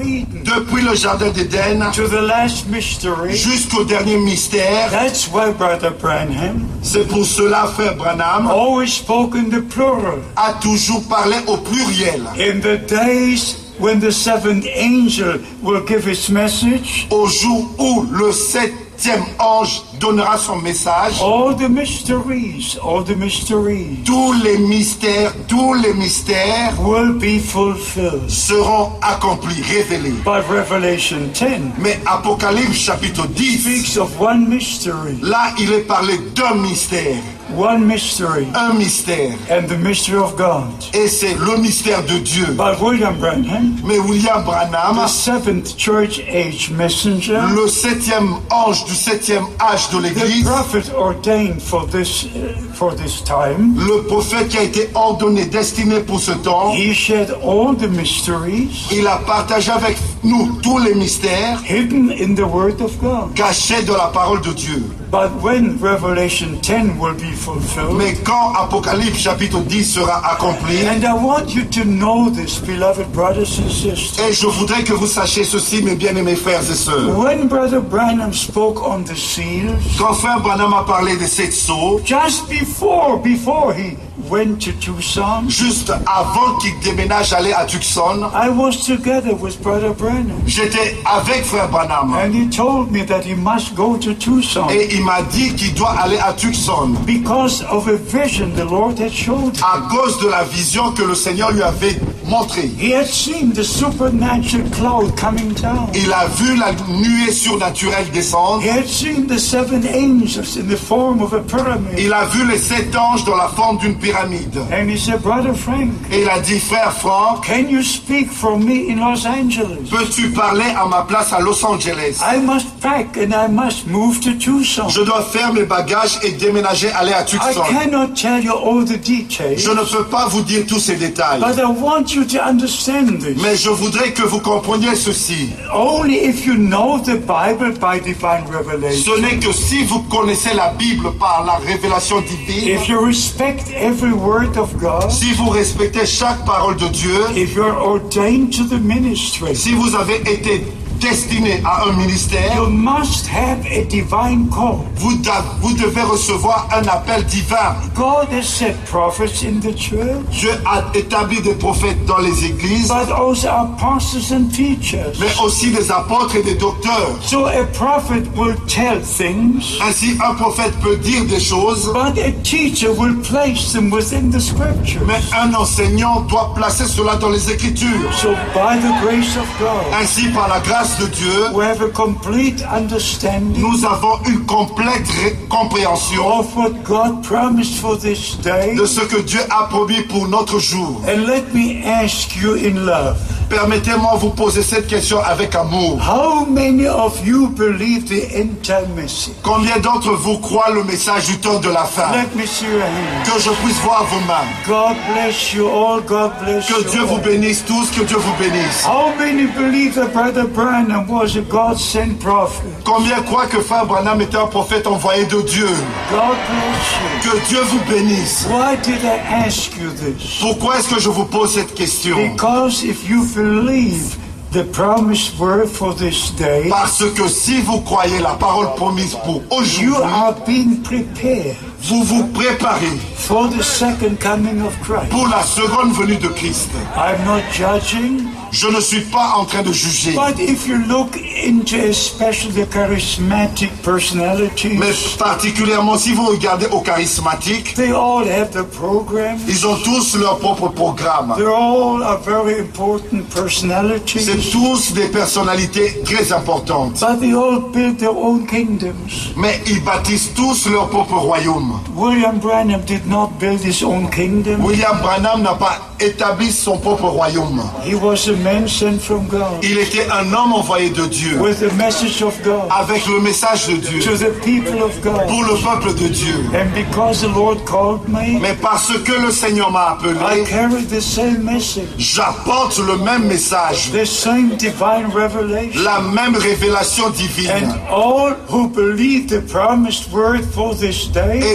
depuis le jardin d'Éden to the last mystery. jusqu'au dernier mystère. That's why Brother Branham C'est pour cela, frère Branham always spoke in the plural. a toujours parlé au pluriel. In the days when the seventh angel will give his message, Au jour où le septième ange donnera son message, all the mysteries, all the mysteries tous les mystères, tous les mystères will be fulfilled. seront accomplis, révélés. But Revelation ten Mais Apocalypse chapitre dix, speaks of one mystery, là il est parlé d'un mystère, one mystery, un mystère, and the mystery of God. et c'est le mystère de Dieu. But William Branham, Mais William Branham, the seventh church age messenger, le septième ange du septième âge de the l'Église, prophet ordained for this uh, for this time, le prophète qui a été ordonné, destiné pour ce temps, he shared all the mysteries il a partagé avec nous tous les mystères hidden in the Word of God. cachés dans la parole de Dieu. But when Revelation ten will be fulfilled, Mais quand Apocalypse chapitre dix sera accompli, and I want you to know this, beloved brothers and sisters, et je voudrais que vous sachiez ceci, mes bien-aimés frères et sœurs, when Brother Branham spoke on the seals, quand frère Branham a parlé des sept sceaux, just before, before he went to Tucson, juste avant qu'il déménage aller à Tucson, I was together with Brother Branham, j'étais avec frère Branham, and he told me that he must go to Tucson et il m'a dit qu'il doit aller à Tucson because of a vision the Lord had showed him. à cause de la vision que le Seigneur lui avait montrée. He had seen the supernatural cloud coming down. Il a vu la nuée surnaturelle descendre. He had seen the seven angels in the form of a pyramid. Il a vu les sept anges dans la forme d'une pyramide. And he said, Brother Frank, Et il a dit, frère Franck, can you speak for me in Los Angeles? peux-tu parler à ma place à Los Angeles? I must pack and I must move to Tucson. Je dois faire mes bagages et déménager, aller à I Tucson. cannot tell you all the details, Je ne peux pas vous dire tous ces détails. but I want you to understand this. Mais je voudrais que vous compreniez ceci. Only if you know the Bible by divine revelation, Ce n'est que si vous connaissez la Bible par la révélation divine, if you respect every word of God, si vous respectez chaque parole de Dieu, if you're ordained to the ministry, si vous avez été destiné à un ministère, you must have a divine call. vous, da- vous devez recevoir un appel divin. God has set prophets in the church, Dieu a établi des prophètes dans les églises, but also apostles and teachers. mais aussi des apôtres et des docteurs. So a prophet will tell things, Ainsi, un prophète peut dire des choses, but a teacher will place them within the scriptures. mais un enseignant doit placer cela dans les Écritures. So by the grace of God, Ainsi, par la grâce de Dieu, we have a complete understanding nous avons une complète ré- compréhension of what God promised for this day. de ce que Dieu a promis pour notre jour. And let me ask you in love, Permettez-moi de vous poser cette question avec amour. how many of you believe the end time message? Combien d'entre vous croient le message du temps de la fin? Let me see your hand. Que je puisse voir vos mains. God bless you all. God bless Que you Dieu vous all. bénisse tous, que Dieu vous bénisse. How many believe that Brother Branham was a God-sent prophet? Combien croient que Frère Branham était un prophète envoyé de Dieu? God bless you. Que Dieu vous bénisse. Why did I ask you this? Pourquoi est-ce que je vous pose cette question? Because if you believe the promised word for this day, Parce que si vous croyez la parole promise pour you aujourd'hui, are being prepared vous vous préparez for the second coming of Christ. pour la seconde venue de Christ. I'm not judging, Je ne suis pas en train de juger. but if you look into especially the charismatic personalities, Mais particulièrement si vous regardez aux charismatiques, they all have the program. ils ont tous leur propre programme. They're all are very important personalities, C'est tous des personnalités très importantes. but they all build their own kingdoms. Mais ils bâtissent tous leur propre royaume. William Branham did not build his own kingdom. William Branham n'a pas établi son propre royaume. He was a man sent from God Il était un homme envoyé de Dieu, with the message of God avec le message de Dieu, to the people of God. pour le peuple de Dieu. And because the Lord called me, Mais parce que le Seigneur m'a I appelé, carry the same message, j'apporte le même message, the same divine revelation. la même révélation divine. And all who believe the promised word for this day, Et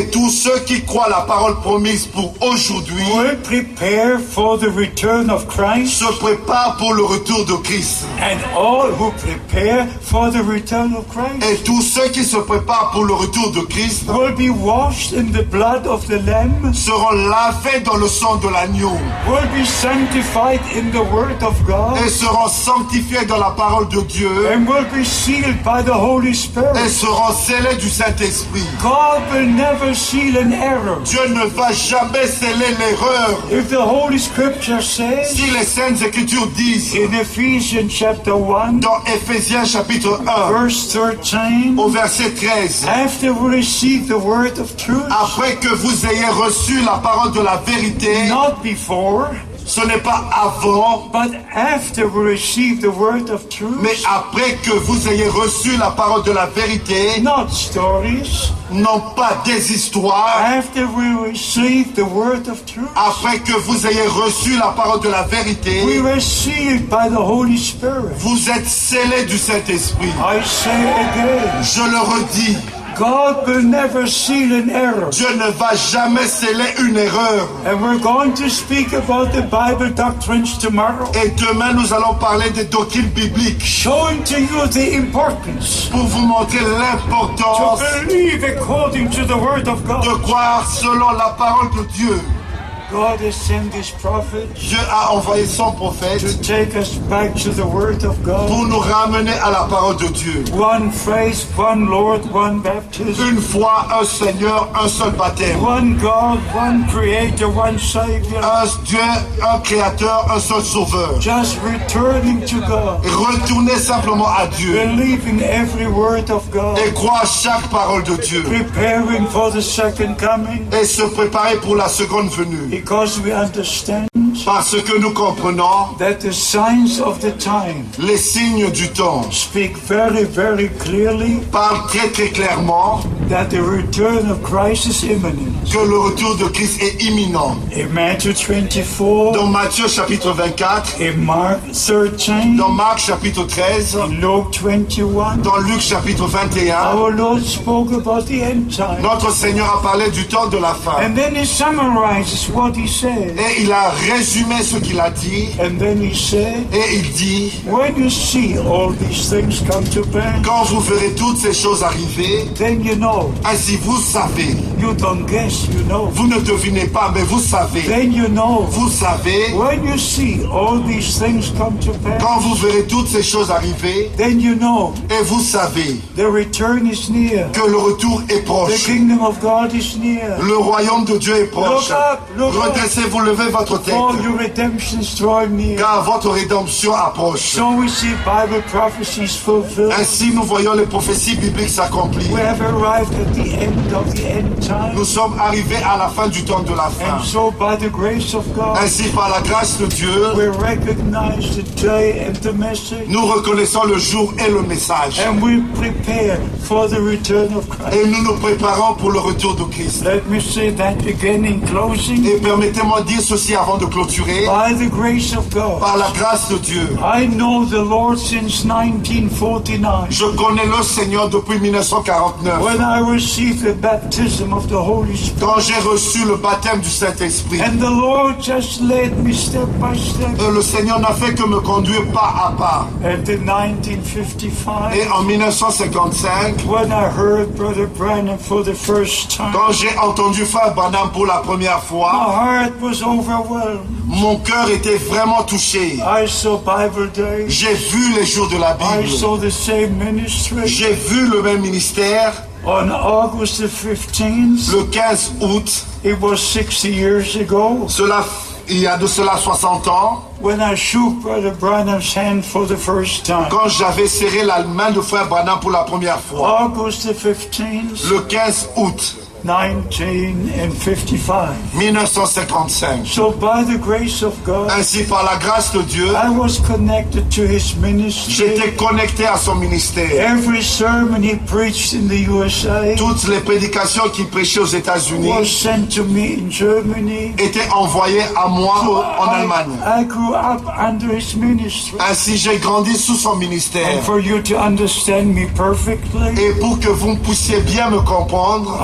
Et tous ceux qui croient la parole promise pour aujourd'hui will prepare for the return of Christ. se préparent pour le retour de Christ. And all who prepare for the return of Christ Et tous ceux qui se préparent pour le retour de Christ will be washed in the blood of the Lamb, seront lavés dans le sang de l'agneau will be sanctified in the Word of God, et seront sanctifiés dans la parole de Dieu and will be sealed by the Holy et Spirit. seront scellés du Saint-Esprit. God will never seal an error. Dieu ne va jamais sceller l'erreur. If the Holy Scripture says Si les Saintes Écritures disent in Ephesians chapter one, dans Éphésiens chapitre un verse thirteen, au verset treize, after we receive the word of truth, après que vous ayez reçu la parole de la vérité, not before, ce n'est pas avant, but after we receive the word of truth, mais après que vous ayez reçu la parole de la vérité, not stories, non pas des histoires, after we receive the word of truth, après que vous ayez reçu la parole de la vérité, we were sealed by the Holy Spirit. vous êtes scellés du Saint-Esprit. I say again, Je le redis, God will never seal an error. Dieu ne va jamais sceller une erreur. And we're going to speak about the Bible doctrines tomorrow, Et demain, nous allons parler des doctrines bibliques showing to you the importance pour vous montrer l'importance to believe according to the Word of de God. croire selon la parole de Dieu. God has sent His prophets Dieu a envoyé son to prophète take us back to the Word of God. pour nous ramener à la parole de Dieu. One faith, one Lord, one baptism. Une foi, un Seigneur, un seul baptême. One God, one Creator, one Savior. Un Dieu, un Créateur, un seul Sauveur. Just returning to God. Retournez simplement à Dieu Believing every word of God. et croire chaque parole de Dieu Preparing for the second coming. et se préparer pour la seconde venue. Because we understand Parce que nous comprenons that the signs of the time les signes du temps speak very, very clearly parlent très très clairement that the return of Christ is imminent. que le retour de Christ est imminent. In Matthew twenty-four, Dans Matthieu chapitre vingt-quatre, in Mark thirteen, dans Marc chapitre treize, in Luke twenty-one, dans Luc chapitre vingt et un, our Lord spoke about the end time. notre Seigneur a parlé du temps de la fin. And then He summarizes what He said. Et il a résumé ce qu'il a dit. And then He said, Et il dit, when you see all these things come to pass, quand vous verrez toutes ces choses arriver, then you know. ainsi vous savez. You don't guess, you know. Vous ne devinez pas, mais vous savez. Then you know. Vous savez, When you see all these things come to pass, quand vous verrez toutes ces choses arriver, then you know et vous savez the return is near. que le retour est The proche. kingdom of God is near. Le royaume de Dieu est proche. Look up, look up. Redressez-vous, levez votre tête, For your redemption is drawing near. car votre rédemption approche. So we see Bible prophecies fulfilled. Ainsi, nous voyons les prophéties bibliques s'accomplir. We have arrived at the end of the end time. Nous sommes arrivés à la fin du temps de la fin. And so by the grace of God, Ainsi, par la grâce de Dieu, we recognize the day and the message. nous reconnaissons le jour et le message. And we prepare for the return of Christ. Et nous nous préparons pour le retour de Christ. Let me say that again in closing. Et permettez-moi de dire ceci avant de clôturer. By the grace of God, Par la grâce de Dieu, I know the Lord since nineteen forty-nine. je connais le Seigneur depuis mille neuf cent quarante-neuf. When I received the baptism of the Holy Spirit. Quand j'ai reçu le baptême du Saint-Esprit. And the Lord just led me step by step. Et le Seigneur n'a fait que me conduire pas à pas. And in nineteen fifty-five, Et en mille neuf cent cinquante-cinq, when I heard Brother Branham for the first time, quand j'ai entendu Frère Branham pour la première my fois, heart was overwhelmed. mon cœur était vraiment touché. I saw Bible Day. J'ai vu les jours de la I Bible. saw the same ministry. J'ai vu le même ministère. On August the fifteenth, Le quinze août, it was sixty years ago, cela, il y a de cela soixante ans, when I shook Brother Branham's hand for the first time. quand j'avais serré la main de Frère Branham pour la première fois. August the fifteenth, Le quinze août nineteen fifty-five. mille neuf cent cinquante-cinq. So by the grace of God, Ainsi, par la grâce de Dieu, I was connected to His ministry. j'étais connecté à son ministère. Every sermon He preached in the U S A Toutes les prédications qu'il prêchait aux was États-Unis sent to me in Germany. étaient envoyées à moi So en Allemagne. I, I grew up under His ministry. Ainsi, j'ai grandi sous son ministère. And for you to understand me perfectly, Et pour que vous puissiez bien me comprendre, I just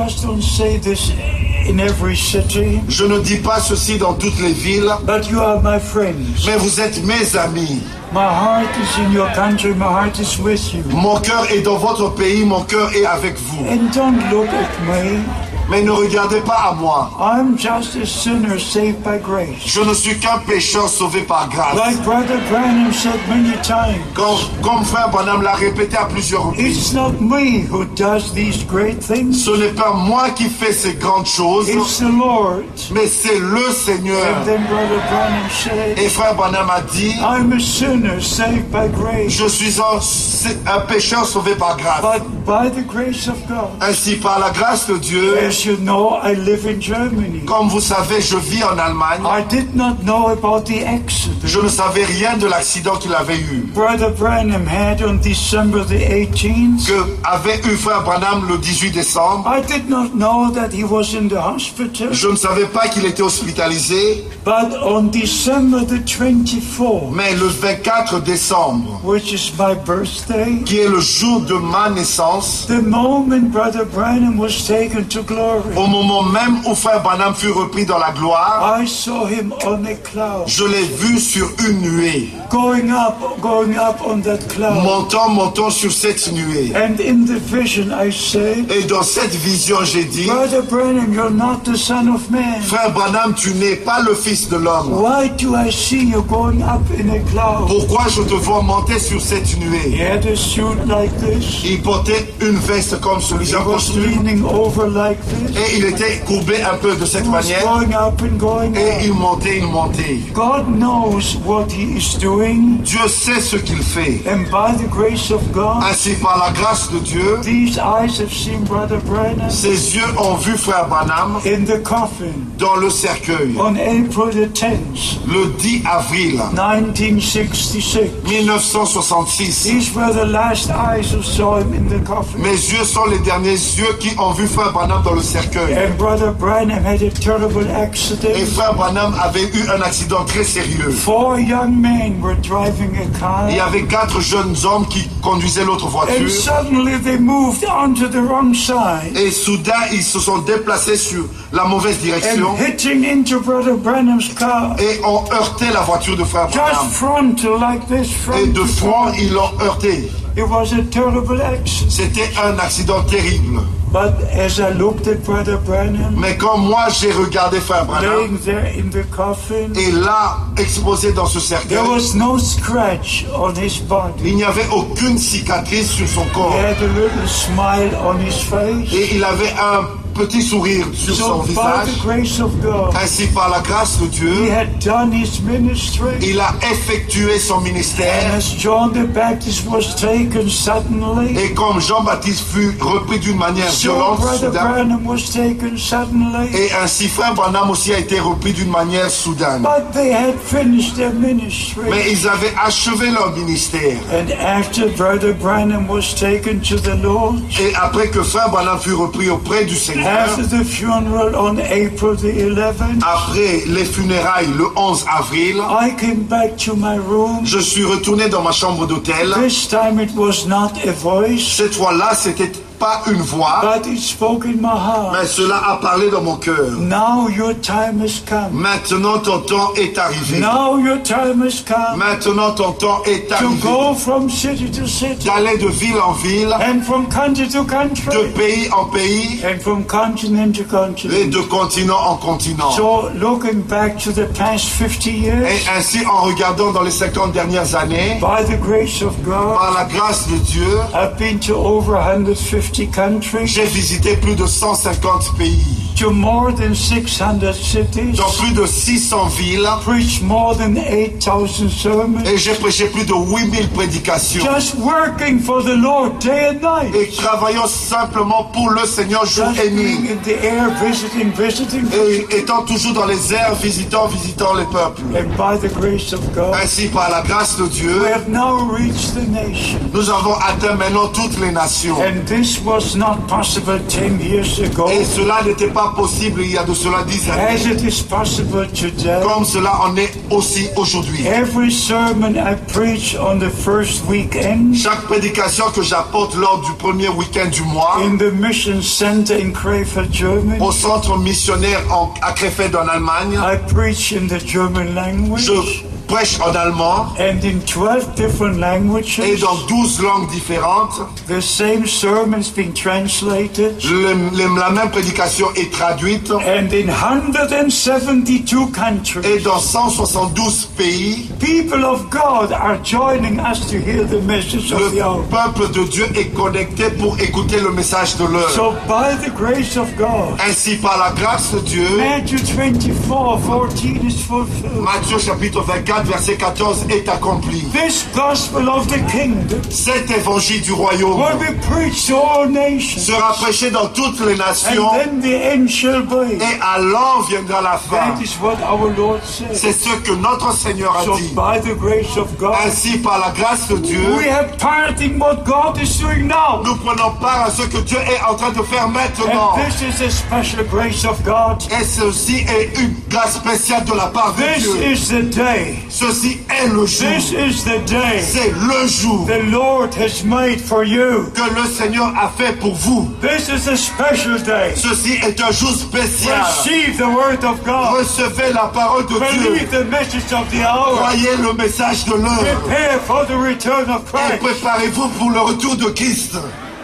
just don't say this in every city. Je ne dis pas ceci dans toutes les villes, But you are my friends. mais vous êtes mes amis. My heart is in your country. My heart is with you. Mon cœur est dans votre pays, mon cœur est avec vous. And don't look at me. Mais ne regardez pas à moi. I'm just a sinner saved by grace. Je ne suis qu'un pécheur sauvé par grâce. Like Brother Branham said many times, Comme, comme frère Branham l'a répété à plusieurs reprises, it's not me who does these great things. ce n'est pas moi qui fais ces grandes choses, It's the Lord. mais c'est le Seigneur. And then Brother Branham said, Et frère Branham a dit, I'm a sinner saved by grace. je suis un, un pécheur sauvé par grâce. But by the grace of God, Ainsi, par la grâce de Dieu, as you know, I live in Germany. comme vous savez, je vis en Allemagne. I did not know about the accident Je ne savais rien de l'accident qu'il avait eu, Brother Branham had on December the eighteenth. que avait eu frère Branham le dix-huit décembre. I did not know that he was in the hospital. Je ne savais pas qu'il était hospitalisé, But on December the twenty-fourth, mais le vingt-quatre décembre, which is my birthday, qui est le jour de ma naissance, the moment Brother Branham was taken to glory, au moment même où frère Branham fut repris dans la gloire, I saw him on a cloud, je l'ai vu sur une nuée, going up, going up on that cloud. montant, montant sur cette nuée. And in the vision I say, Et dans cette vision, j'ai dit, Brother Branham, you're not the Son of Man. frère Branham, tu n'es pas le Fils de l'homme. Why do I see you going up in a cloud? Pourquoi je te vois monter sur cette He nuée? had a suit like this. Il portait une veste comme He celui-ci, un was costume, leaning over like this. et il était courbé un peu de cette He was manière, going up and going et up. il montait, il montait. God knows what he is doing. Dieu sait ce qu'il fait. And by the grace of God, Ainsi, par la grâce de Dieu, these eyes have seen Brother Branham ses yeux ont vu frère Branham in the coffin dans le cercueil, on April the tenth, le dix avril nineteen sixty-six. mille neuf cent soixante-six. These were the last eyes who saw him in the coffin. Mes yeux sont les derniers yeux qui ont vu frère Branham dans le cercueil. And Brother Branham had a terrible Et accident. frère Branham avait eu un accident très sérieux. Four young men were driving a car. Il y avait quatre jeunes hommes qui conduisaient l'autre And voiture. suddenly they moved onto the wrong side. Et soudain, ils se sont déplacés sur la mauvaise direction And hitting into Brother Branham's car. et ont heurté la voiture de frère Just Branham. frontal like this. Et de Front to front, front. ils l'ont heurté. It was a terrible accident. C'était un accident terrible. But as I looked at Brother Branham, Mais quand moi j'ai regardé frère Branham, laying there in the coffin, et là, exposé dans ce there cercueil, was no scratch on his body. il n'y avait aucune cicatrice sur son He corps. had a little smile on his face. Et il avait un petit sourire sur son So by visage. the grace of God, Ainsi, par la grâce de he Dieu, had done his ministry. il a effectué son And ministère. as John the Baptist was taken suddenly, Et comme Jean-Baptiste fut repris d'une manière so violente, Brother soudain, Branham was taken suddenly. et ainsi frère Branham aussi a été repris d'une manière soudaine. But they had finished their ministry. Mais ils avaient achevé leur ministère. And after Brother Branham was taken to the Lord, Et après que frère Branham fut repris auprès du Seigneur, after the funeral on April the eleventh, après les funérailles le onze avril, I came back to my room. je suis retourné dans ma chambre d'hôtel. This time it was not a voice, Cette fois-là, c'était pas une voix, but it spoke in my heart. mais cela a parlé dans mon cœur. Now your time has come. Maintenant, ton temps est arrivé. Now your time has come Maintenant, ton temps est to arrivé. go from city to city D'aller de ville en ville, and from country to de country pays en pays, and from continent to et continent. de continent en continent. So looking back to the past fifty years, Et ainsi, en regardant dans les cinquante dernières années, by the grace of God, par la grâce de Dieu, I've been to over one hundred fifty countries, j'ai visité plus de cent cinquante pays, to more than six hundred cities, dans plus de six cents villes, preached more than eight thousand sermons, et j'ai prêché plus de huit mille prédications. just working for the Lord day and night, Et travaillant simplement pour le Seigneur jour just et being nuit. in the air, visiting, visiting, Et étant toujours dans les airs, visitant, visitant les peuples. and by the grace of God, Ainsi, par la grâce de Dieu, we have now reached the nation. nous avons atteint maintenant toutes les nations. And this was not possible ten years ago. Et cela n'était pas pas possible il y a de cela dix années. as it is possible today. Comme cela en est aussi aujourd'hui. Every sermon I preach on the first weekend Chaque prédication que j'apporte lors du premier week-end du mois, in the mission center in Krefeld, Germany, au centre missionnaire en, à Krefeld en Allemagne, I preach in the German language je prêche en allemand and in twelve different et languages. dans douze langues différentes. The same sermons being translated. Le- le- la même prédication est traduite And in one hundred seventy-two et countries, dans cent soixante-douze pays, people of God are joining us to hear the message le of the hour. peuple de Dieu est connecté pour écouter le message de l'heure. So by the grace of God, Ainsi, par la grâce de Dieu, Matthew twenty-four fourteen is fulfilled. Matthieu chapitre vingt-quatre, verset quatorze est accompli. This gospel of the kingdom Cet évangile du royaume will be preached to all nations. sera prêché dans toutes les nations And then the end shall be. et alors viendra la fin. That is what our Lord said. C'est ce que notre Seigneur a So dit. by the grace of God, Ainsi, par la grâce de Dieu, we have part in what God is doing now. nous prenons part à ce que Dieu est en train de faire maintenant. And this is a special grace of God. Et ceci est une grâce spéciale de la part de This Dieu. is the day. Ceci est le jour. This is the day C'est le jour the Lord has made for you. que le Seigneur a fait pour vous. This is a special day. Ceci est un jour spécial. Receive the word of God. Recevez la parole de Believe Dieu. the message of the hour. Croyez le message de l'heure. Prepare for the return of Et Christ. préparez-vous pour le retour de Christ.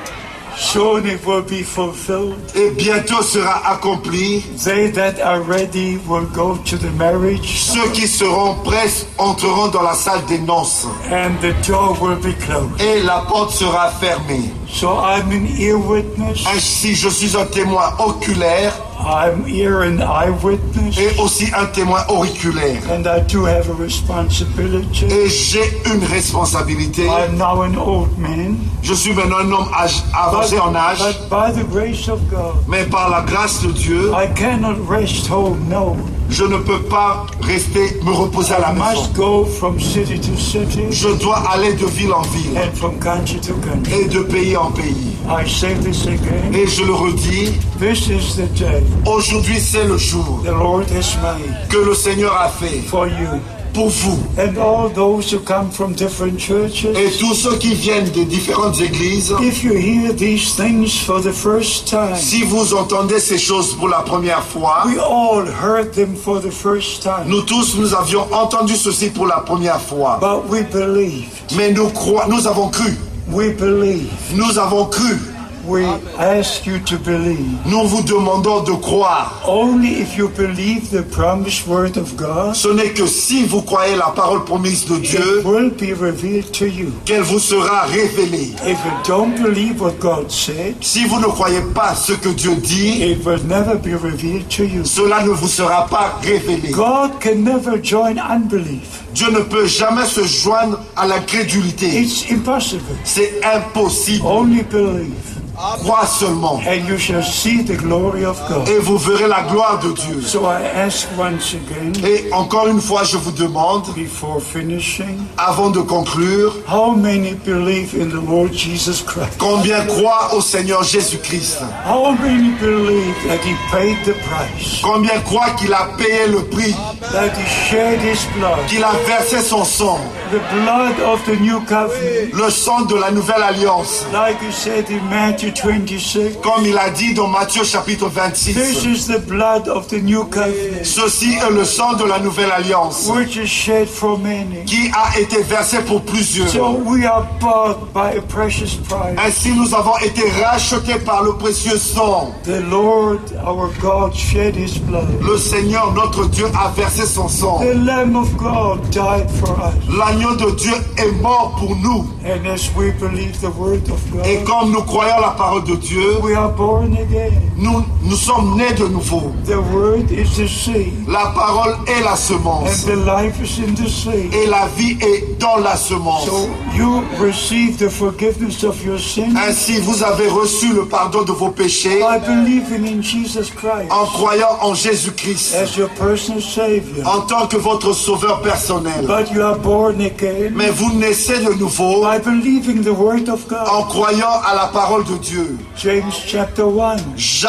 Soon it will be fulfilled. Et bientôt sera accompli. They that are ready will go to the marriage, Ceux qui seront prêts entreront dans la salle des noces. and the door will be closed. Et la porte sera fermée. So I'm an ear witness. Ainsi, je suis un témoin oculaire I'm ear and eye witness. et aussi un témoin auriculaire. And I do have a responsibility. Et j'ai une responsabilité. I'm now an old man. Je suis maintenant un homme âge- But, avancé en âge, but by the grace of God, mais par la grâce de Dieu, I cannot rest home. No. je ne peux pas rester me reposer à la I maison. must go from city to city Je dois aller de ville en ville and from country to country. et de pays en pays. I say this again. Et je le redis, This is the day aujourd'hui c'est le jour the Lord has made que le Seigneur a fait for you. pour vous. And all those who come from different churches, Et tous ceux qui viennent de différentes églises, if you hear these things for the first time, si vous entendez ces choses pour la première fois, we all heard them for the first time, nous tous nous avions entendu ceci pour la première fois. but we believed. Mais nous, croi- nous avons cru, We believe. nous avons cru. We ask you to believe. Nous vous demandons de croire. Only if you believe the promised word of God, Ce n'est que si vous croyez la parole promise de it Dieu will be revealed to you. qu'elle vous sera révélée. If you don't believe what God said, Si vous ne croyez pas ce que Dieu dit, it will never be revealed to you. cela ne vous sera pas révélé. God can never join unbelief. Dieu ne peut jamais se joindre à l'incrédulité. It's impossible. C'est impossible. Only believe, Crois seulement and you shall see the glory of God. et vous verrez la gloire de Dieu. So I ask once again, Et encore une fois, je vous demande, before finishing, avant de conclure, how many believe in the Lord Jesus Christ? combien croient au Seigneur Jésus-Christ? How many believe that He paid the price, Combien croient qu'il a payé le prix, that He shed His blood, qu'il a versé son sang, the blood of the new covenant, le sang de la nouvelle alliance, like He said in Matthew twenty-six? comme il a dit dans Matthieu chapitre This vingt-six. is the blood of the new covenant, Ceci est le sang de la nouvelle alliance which is shed for many. qui a été versé pour plusieurs. So we are bought by a precious price. Ainsi nous avons été rachetés par le précieux sang. The Lord our God shed His blood. Le Seigneur notre Dieu a versé son sang. The Lamb of God died for us. L'agneau de Dieu est mort pour nous. And as we believe the word of Et God, comme nous croyons la parole de Dieu, we are born again. nous, nous sommes nés de nouveau. The word is the seed, La parole est la and semence. the life is in the seed. Et la vie est dans la semence. So you receive the forgiveness of your sins Ainsi vous avez reçu le pardon de vos péchés by believing in Jesus Christ en croyant en Jésus-Christ as your personal Savior. en tant que votre sauveur personnel. But you are born again Mais vous naissez de nouveau by believing the word of God. en croyant à la parole de Dieu. James chapter one. Jacques chapitre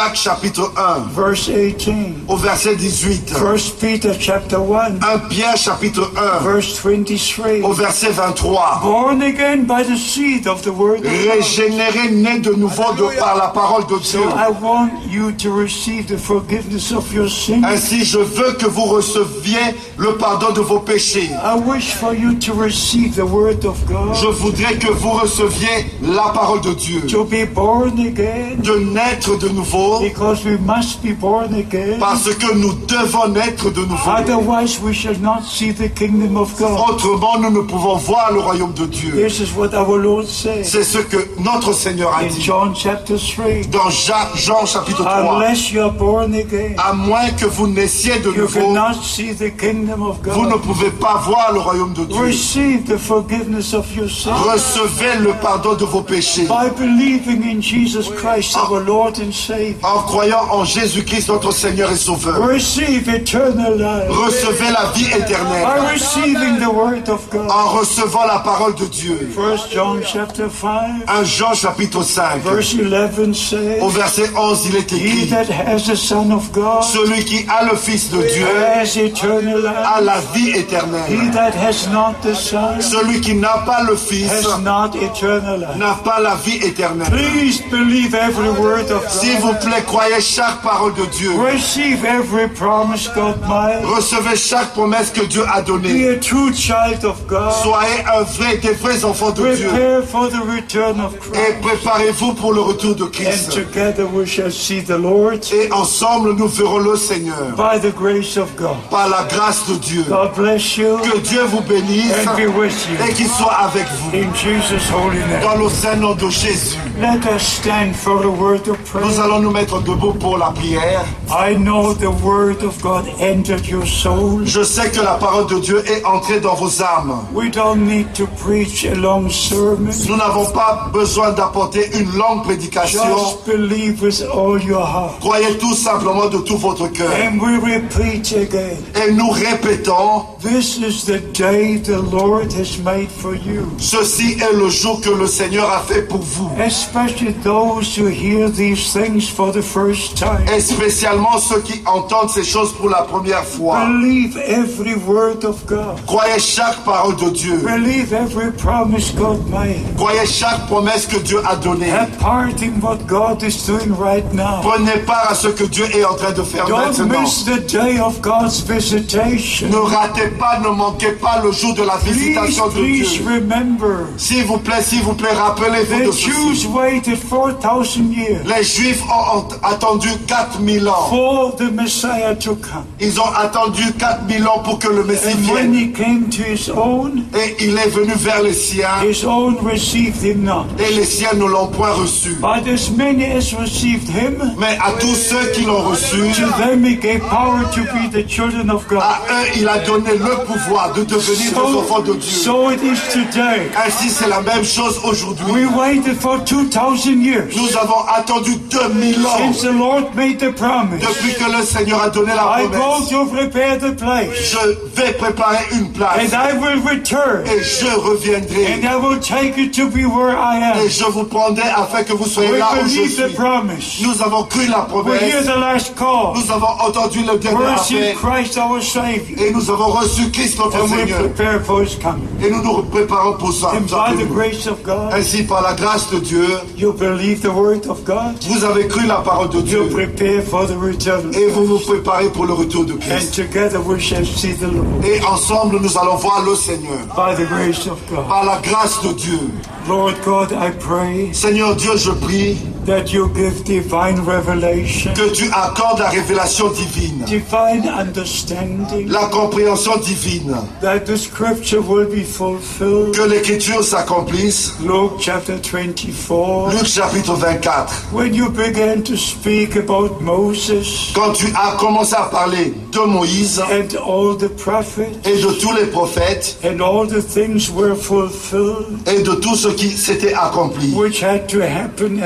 chapitre un, verse eighteen. au verset dix-huit. First Peter chapter one, un Pierre chapitre un, verse twenty-three. au verset vingt-trois. Born again by the seed of the word of God. Régénéré, né de nouveau de par la parole de Dieu. So I want you to receive the forgiveness of your sins. Ainsi, je veux que vous receviez le pardon de vos péchés. I wish for you to receive the word of God. Je voudrais que vous receviez la parole de Dieu. To be born again. De naître de nouveau. Because we must be born again. Parce que nous devons naître de nouveau. Otherwise we shall not see the kingdom of God. Autrement, nous ne pouvons voir le royaume de Dieu. This is what our Lord said. C'est ce que notre Seigneur a In dit. John chapter three. Dans Jean chapitre trois. Unless you are born again. À moins que vous naissiez de you nouveau. cannot see the kingdom of God. Vous ne pouvez pas voir le royaume de Dieu. Receive the forgiveness of your sins. Recevez le pardon de vos péchés. By believing in Jesus Christ, our Lord and Savior. En croyant en Jésus-Christ, notre Seigneur et Sauveur. Receive eternal life. Recevez la vie éternelle. By receiving the word of God. En recevant la parole de Dieu. First John chapter five. un Jean chapitre cinq. Verse eleven says. Au verset onze, il est écrit. He that has the Son of God. Celui qui a le Fils de Dieu. Has eternal life. A la vie éternelle. He that has not the Son. Celui qui n'a pas le Fils. Has not eternal life. N'a pas la vie éternelle. Please believe every word of God. S'il vous plaît, croyez chaque parole de Dieu. Receive every promise God made. Recevez chaque promesse que Dieu a donnée. Be a true child of God. Soyez un vrai, des vrais enfants de Dieu. Prepare for the return of Christ. Et préparez-vous pour le retour de Christ. And together we shall see the Lord. Et ensemble, nous verrons le Seigneur. By the grace of God. Par la grâce de Dieu. God bless you. Que Dieu vous bénisse. And be with you. Et qu'il soit avec vous. In Jesus' holy name. Dans le saint nom de Jésus. Let us stand for the word of prayer. Nous allons nous mettre debout pour la prière. I know the word of God entered your soul. Je sais que la parole de Dieu est entrée dans vos âmes. We don't need to preach a long sermon. Nous n'avons pas besoin d'apporter une longue prédication. Just believe with all your heart. Croyez tout simplement de tout votre cœur. And we repeat again. Et nous répétons. This is the day the Lord has made for you. Ceci est le jour que le Seigneur a fait pour vous. Especially those who hear these things for the first time. Et spécialement ceux qui entendent ces choses pour la première fois. Believe every word of God. Croyez chaque parole de Dieu. Believe every promise God made. Croyez chaque promesse que Dieu a donnée. Have part in what God is doing right now. Prenez part à ce que Dieu est en train de faire Don't maintenant. miss the day of God's visitation. Ne ratez pas, ne manquez pas le jour de la visitation please, de please Dieu. Remember. S'il vous plaît, s'il vous plaît, rappelez-vous de The Jews ceci. waited four thousand years. Les Juifs ont attendu quatre mille ans. For the Messiah to come. Ils ont attendu quatre mille ans pour que le Messie And when vienne. he came to his own, Et il est venu vers les siens. his own received him not. Et les siens ne l'ont point reçu. But as many as received him, Mais à tous ceux qui l'ont reçu, to them he gave power to be the children of God. à eux, il a donné le pouvoir de devenir des enfants de Dieu. So it is today. Ainsi, c'est la même chose aujourd'hui. We waited for two thousand years Nous avons attendu deux mille ans since the Lord made the promise. depuis que le Seigneur a donné la I go promesse. to prepare the place, Je vais préparer une place and I will return, et je reviendrai and I will take you to be where I am. et je vous prendrai afin que vous soyez We là où je believe the suis. promise. Nous avons cru la We hear promesse. the last call. Nous avons entendu le dernier Receive appel Christ our Savior, et nous avons reçu Christ notre and we Seigneur prepare for His coming. et nous nous préparons pour ça. And by the grace of God, Ainsi, par la grâce de Dieu, you believe the word of God. vous avez cru la parole de You Dieu prepare for the return, et vous vous préparez pour le retour de and Christ. together we shall see the Lord. Et ensemble, nous allons voir le Seigneur. By the grace of God, Par la grâce de Dieu. Lord God, I pray Seigneur Dieu, je prie that you give divine revelation, que tu accordes la révélation divine, divine understanding, la compréhension divine, that the scripture will be fulfilled. que l'écriture s'accomplisse. Luke chapter twenty-four. Luc chapitre vingt-quatre. When you began to speak about Moses Quand tu as commencé à parler de Moïse and all the prophets, et de tous les prophètes and all the things were fulfilled et de tout ce qui s'était accompli, which had to happen at that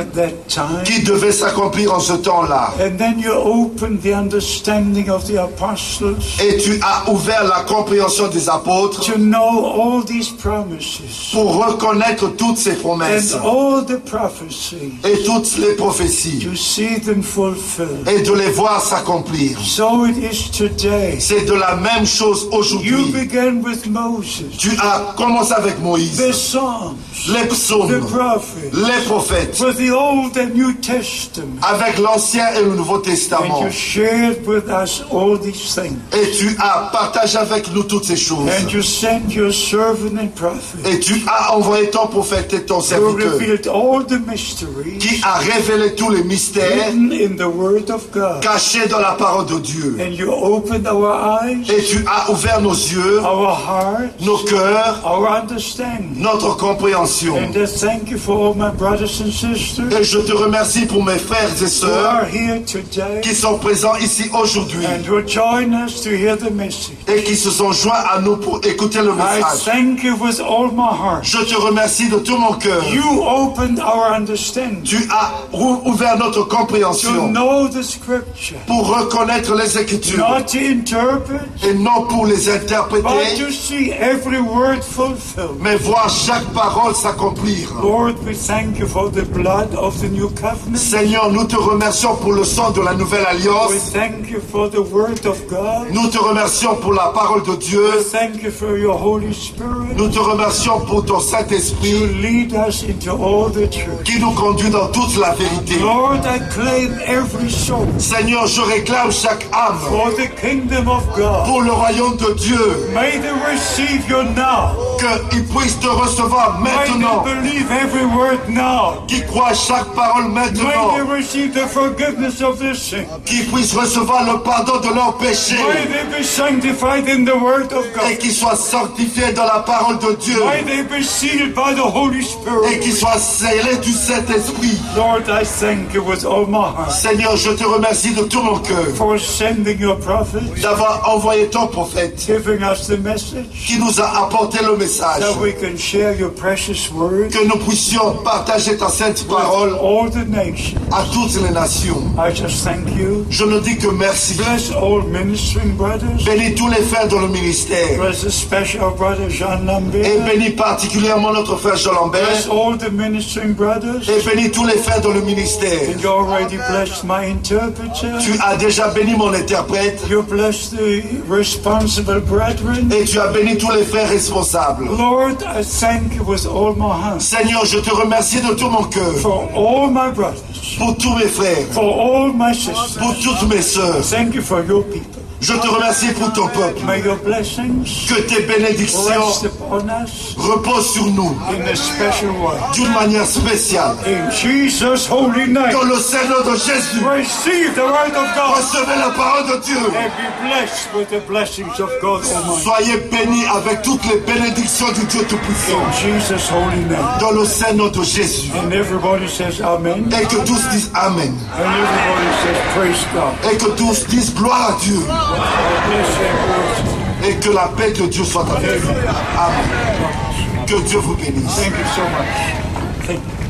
time. qui devait s'accomplir en ce temps-là. And then you opened the understanding of the apostles Et tu as ouvert la compréhension des apôtres to know all these promises pour reconnaître toutes ces promesses and all the prophecies, et toutes les prophéties to see them fulfilled. et de les voir s'accomplir. So it is today. C'est de la même chose You aujourd'hui. began with Moses, Tu as commencé avec Moïse, the Psalms, les the psaumes, prophets, les prophètes, with the Old and New Testament. avec l'Ancien et le Nouveau And Testament. you shared with us all these things. Et tu as partagé avec nous toutes ces choses. And you sent your servant and prophet Et tu as envoyé ton prophète et ton who serviteur revealed all the mysteries qui a révélé tous les mystères hidden in the Word of God. cachés dans la parole de Dieu. And you opened our eyes, Et tu as ouvert nos yeux, our hearts, nos cœurs, our understanding. notre compréhension. And I thank you for all my brothers and sisters Et je te remercie pour mes frères et who sœurs are here today qui sont présents ici aujourd'hui and will join us to hear the message. et qui se sont joints à nous pour écouter le I message. thank you with all my heart. Je te remercie de tout mon cœur. You opened our understanding Tu as rou- ouvert notre to compréhension know the Scripture, pour reconnaître les Écritures not to interpret, et non pour les but interpréter, to see every word fulfilled. mais voir chaque parole s'accomplir. Lord, we thank you for the blood of the new covenant. Seigneur, nous te remercions pour le sang de la nouvelle We alliance. thank you for the word of God. Nous te remercions pour la parole de Dieu. We thank you for your Holy Spirit Nous te remercions pour ton to Saint-Esprit lead us into all the truth. qui nous conduit dans toute la vérité. Lord, I claim every soul Seigneur, je réclame chaque âme for the kingdom of God. pour le royaume de Dieu, May they receive you now. qu'ils puissent te recevoir May maintenant, they believe every word now. qu'ils croient chaque parole May maintenant, they receive the forgiveness of their sin. qu'ils puissent recevoir le pardon de leurs péchés May they be sanctified in the word of et God. qu'ils soient sanctifiés dans la parole de Dieu May they be sealed by the Holy et Spirit. qu'ils soient scellés du Saint-Esprit. Lord, I thank you with all my heart Seigneur, je te remercie de tout mon cœur for sending your prophet, d'avoir envoyé ton prophète giving us the message qui nous a apporté le message, that we can share your precious word que nous puissions partager ta sainte with parole all the nations. à toutes les nations. I just thank you. Je ne dis que merci. Bless all ministering brothers. Bénis tous les frères dans le ministère Bless the special brother Jean et Lambert. bénis particulièrement notre frère Jean Lambert Bless all the ministering brothers. et bénis tous les frères dans le ministère. And you already blessed my interpreter. Tu as déjà béni mon interprète You blessed the responsible brethren. et tu as béni tous les frères responsables. Lord, I thank you with all my heart Seigneur, je te remercie de tout mon cœur for all my brothers, pour tous mes frères, for all my sisters. pour toutes mes sœurs. Thank you for your people. Je te remercie pour ton peuple. May your blessings Que tes bénédictions rest upon us reposent sur nous in a special way. d'une manière spéciale. In Jesus' holy name, Dans le Seigneur de Jésus, receive the word of God recevez la parole de Dieu. and be blessed with the blessings of God Almighty. Soyez bénis avec toutes les bénédictions du Dieu Tout-Puissant. In Jesus' holy name. Dans le Seigneur de Jésus. And everybody says amen. Et que tous disent Amen. And everybody says praise God. Et que tous disent gloire à Dieu. God bless everyone. Et que la paix de Dieu soit avec vous. Amen. Que Dieu vous bénisse. Thank you so much. Thank you.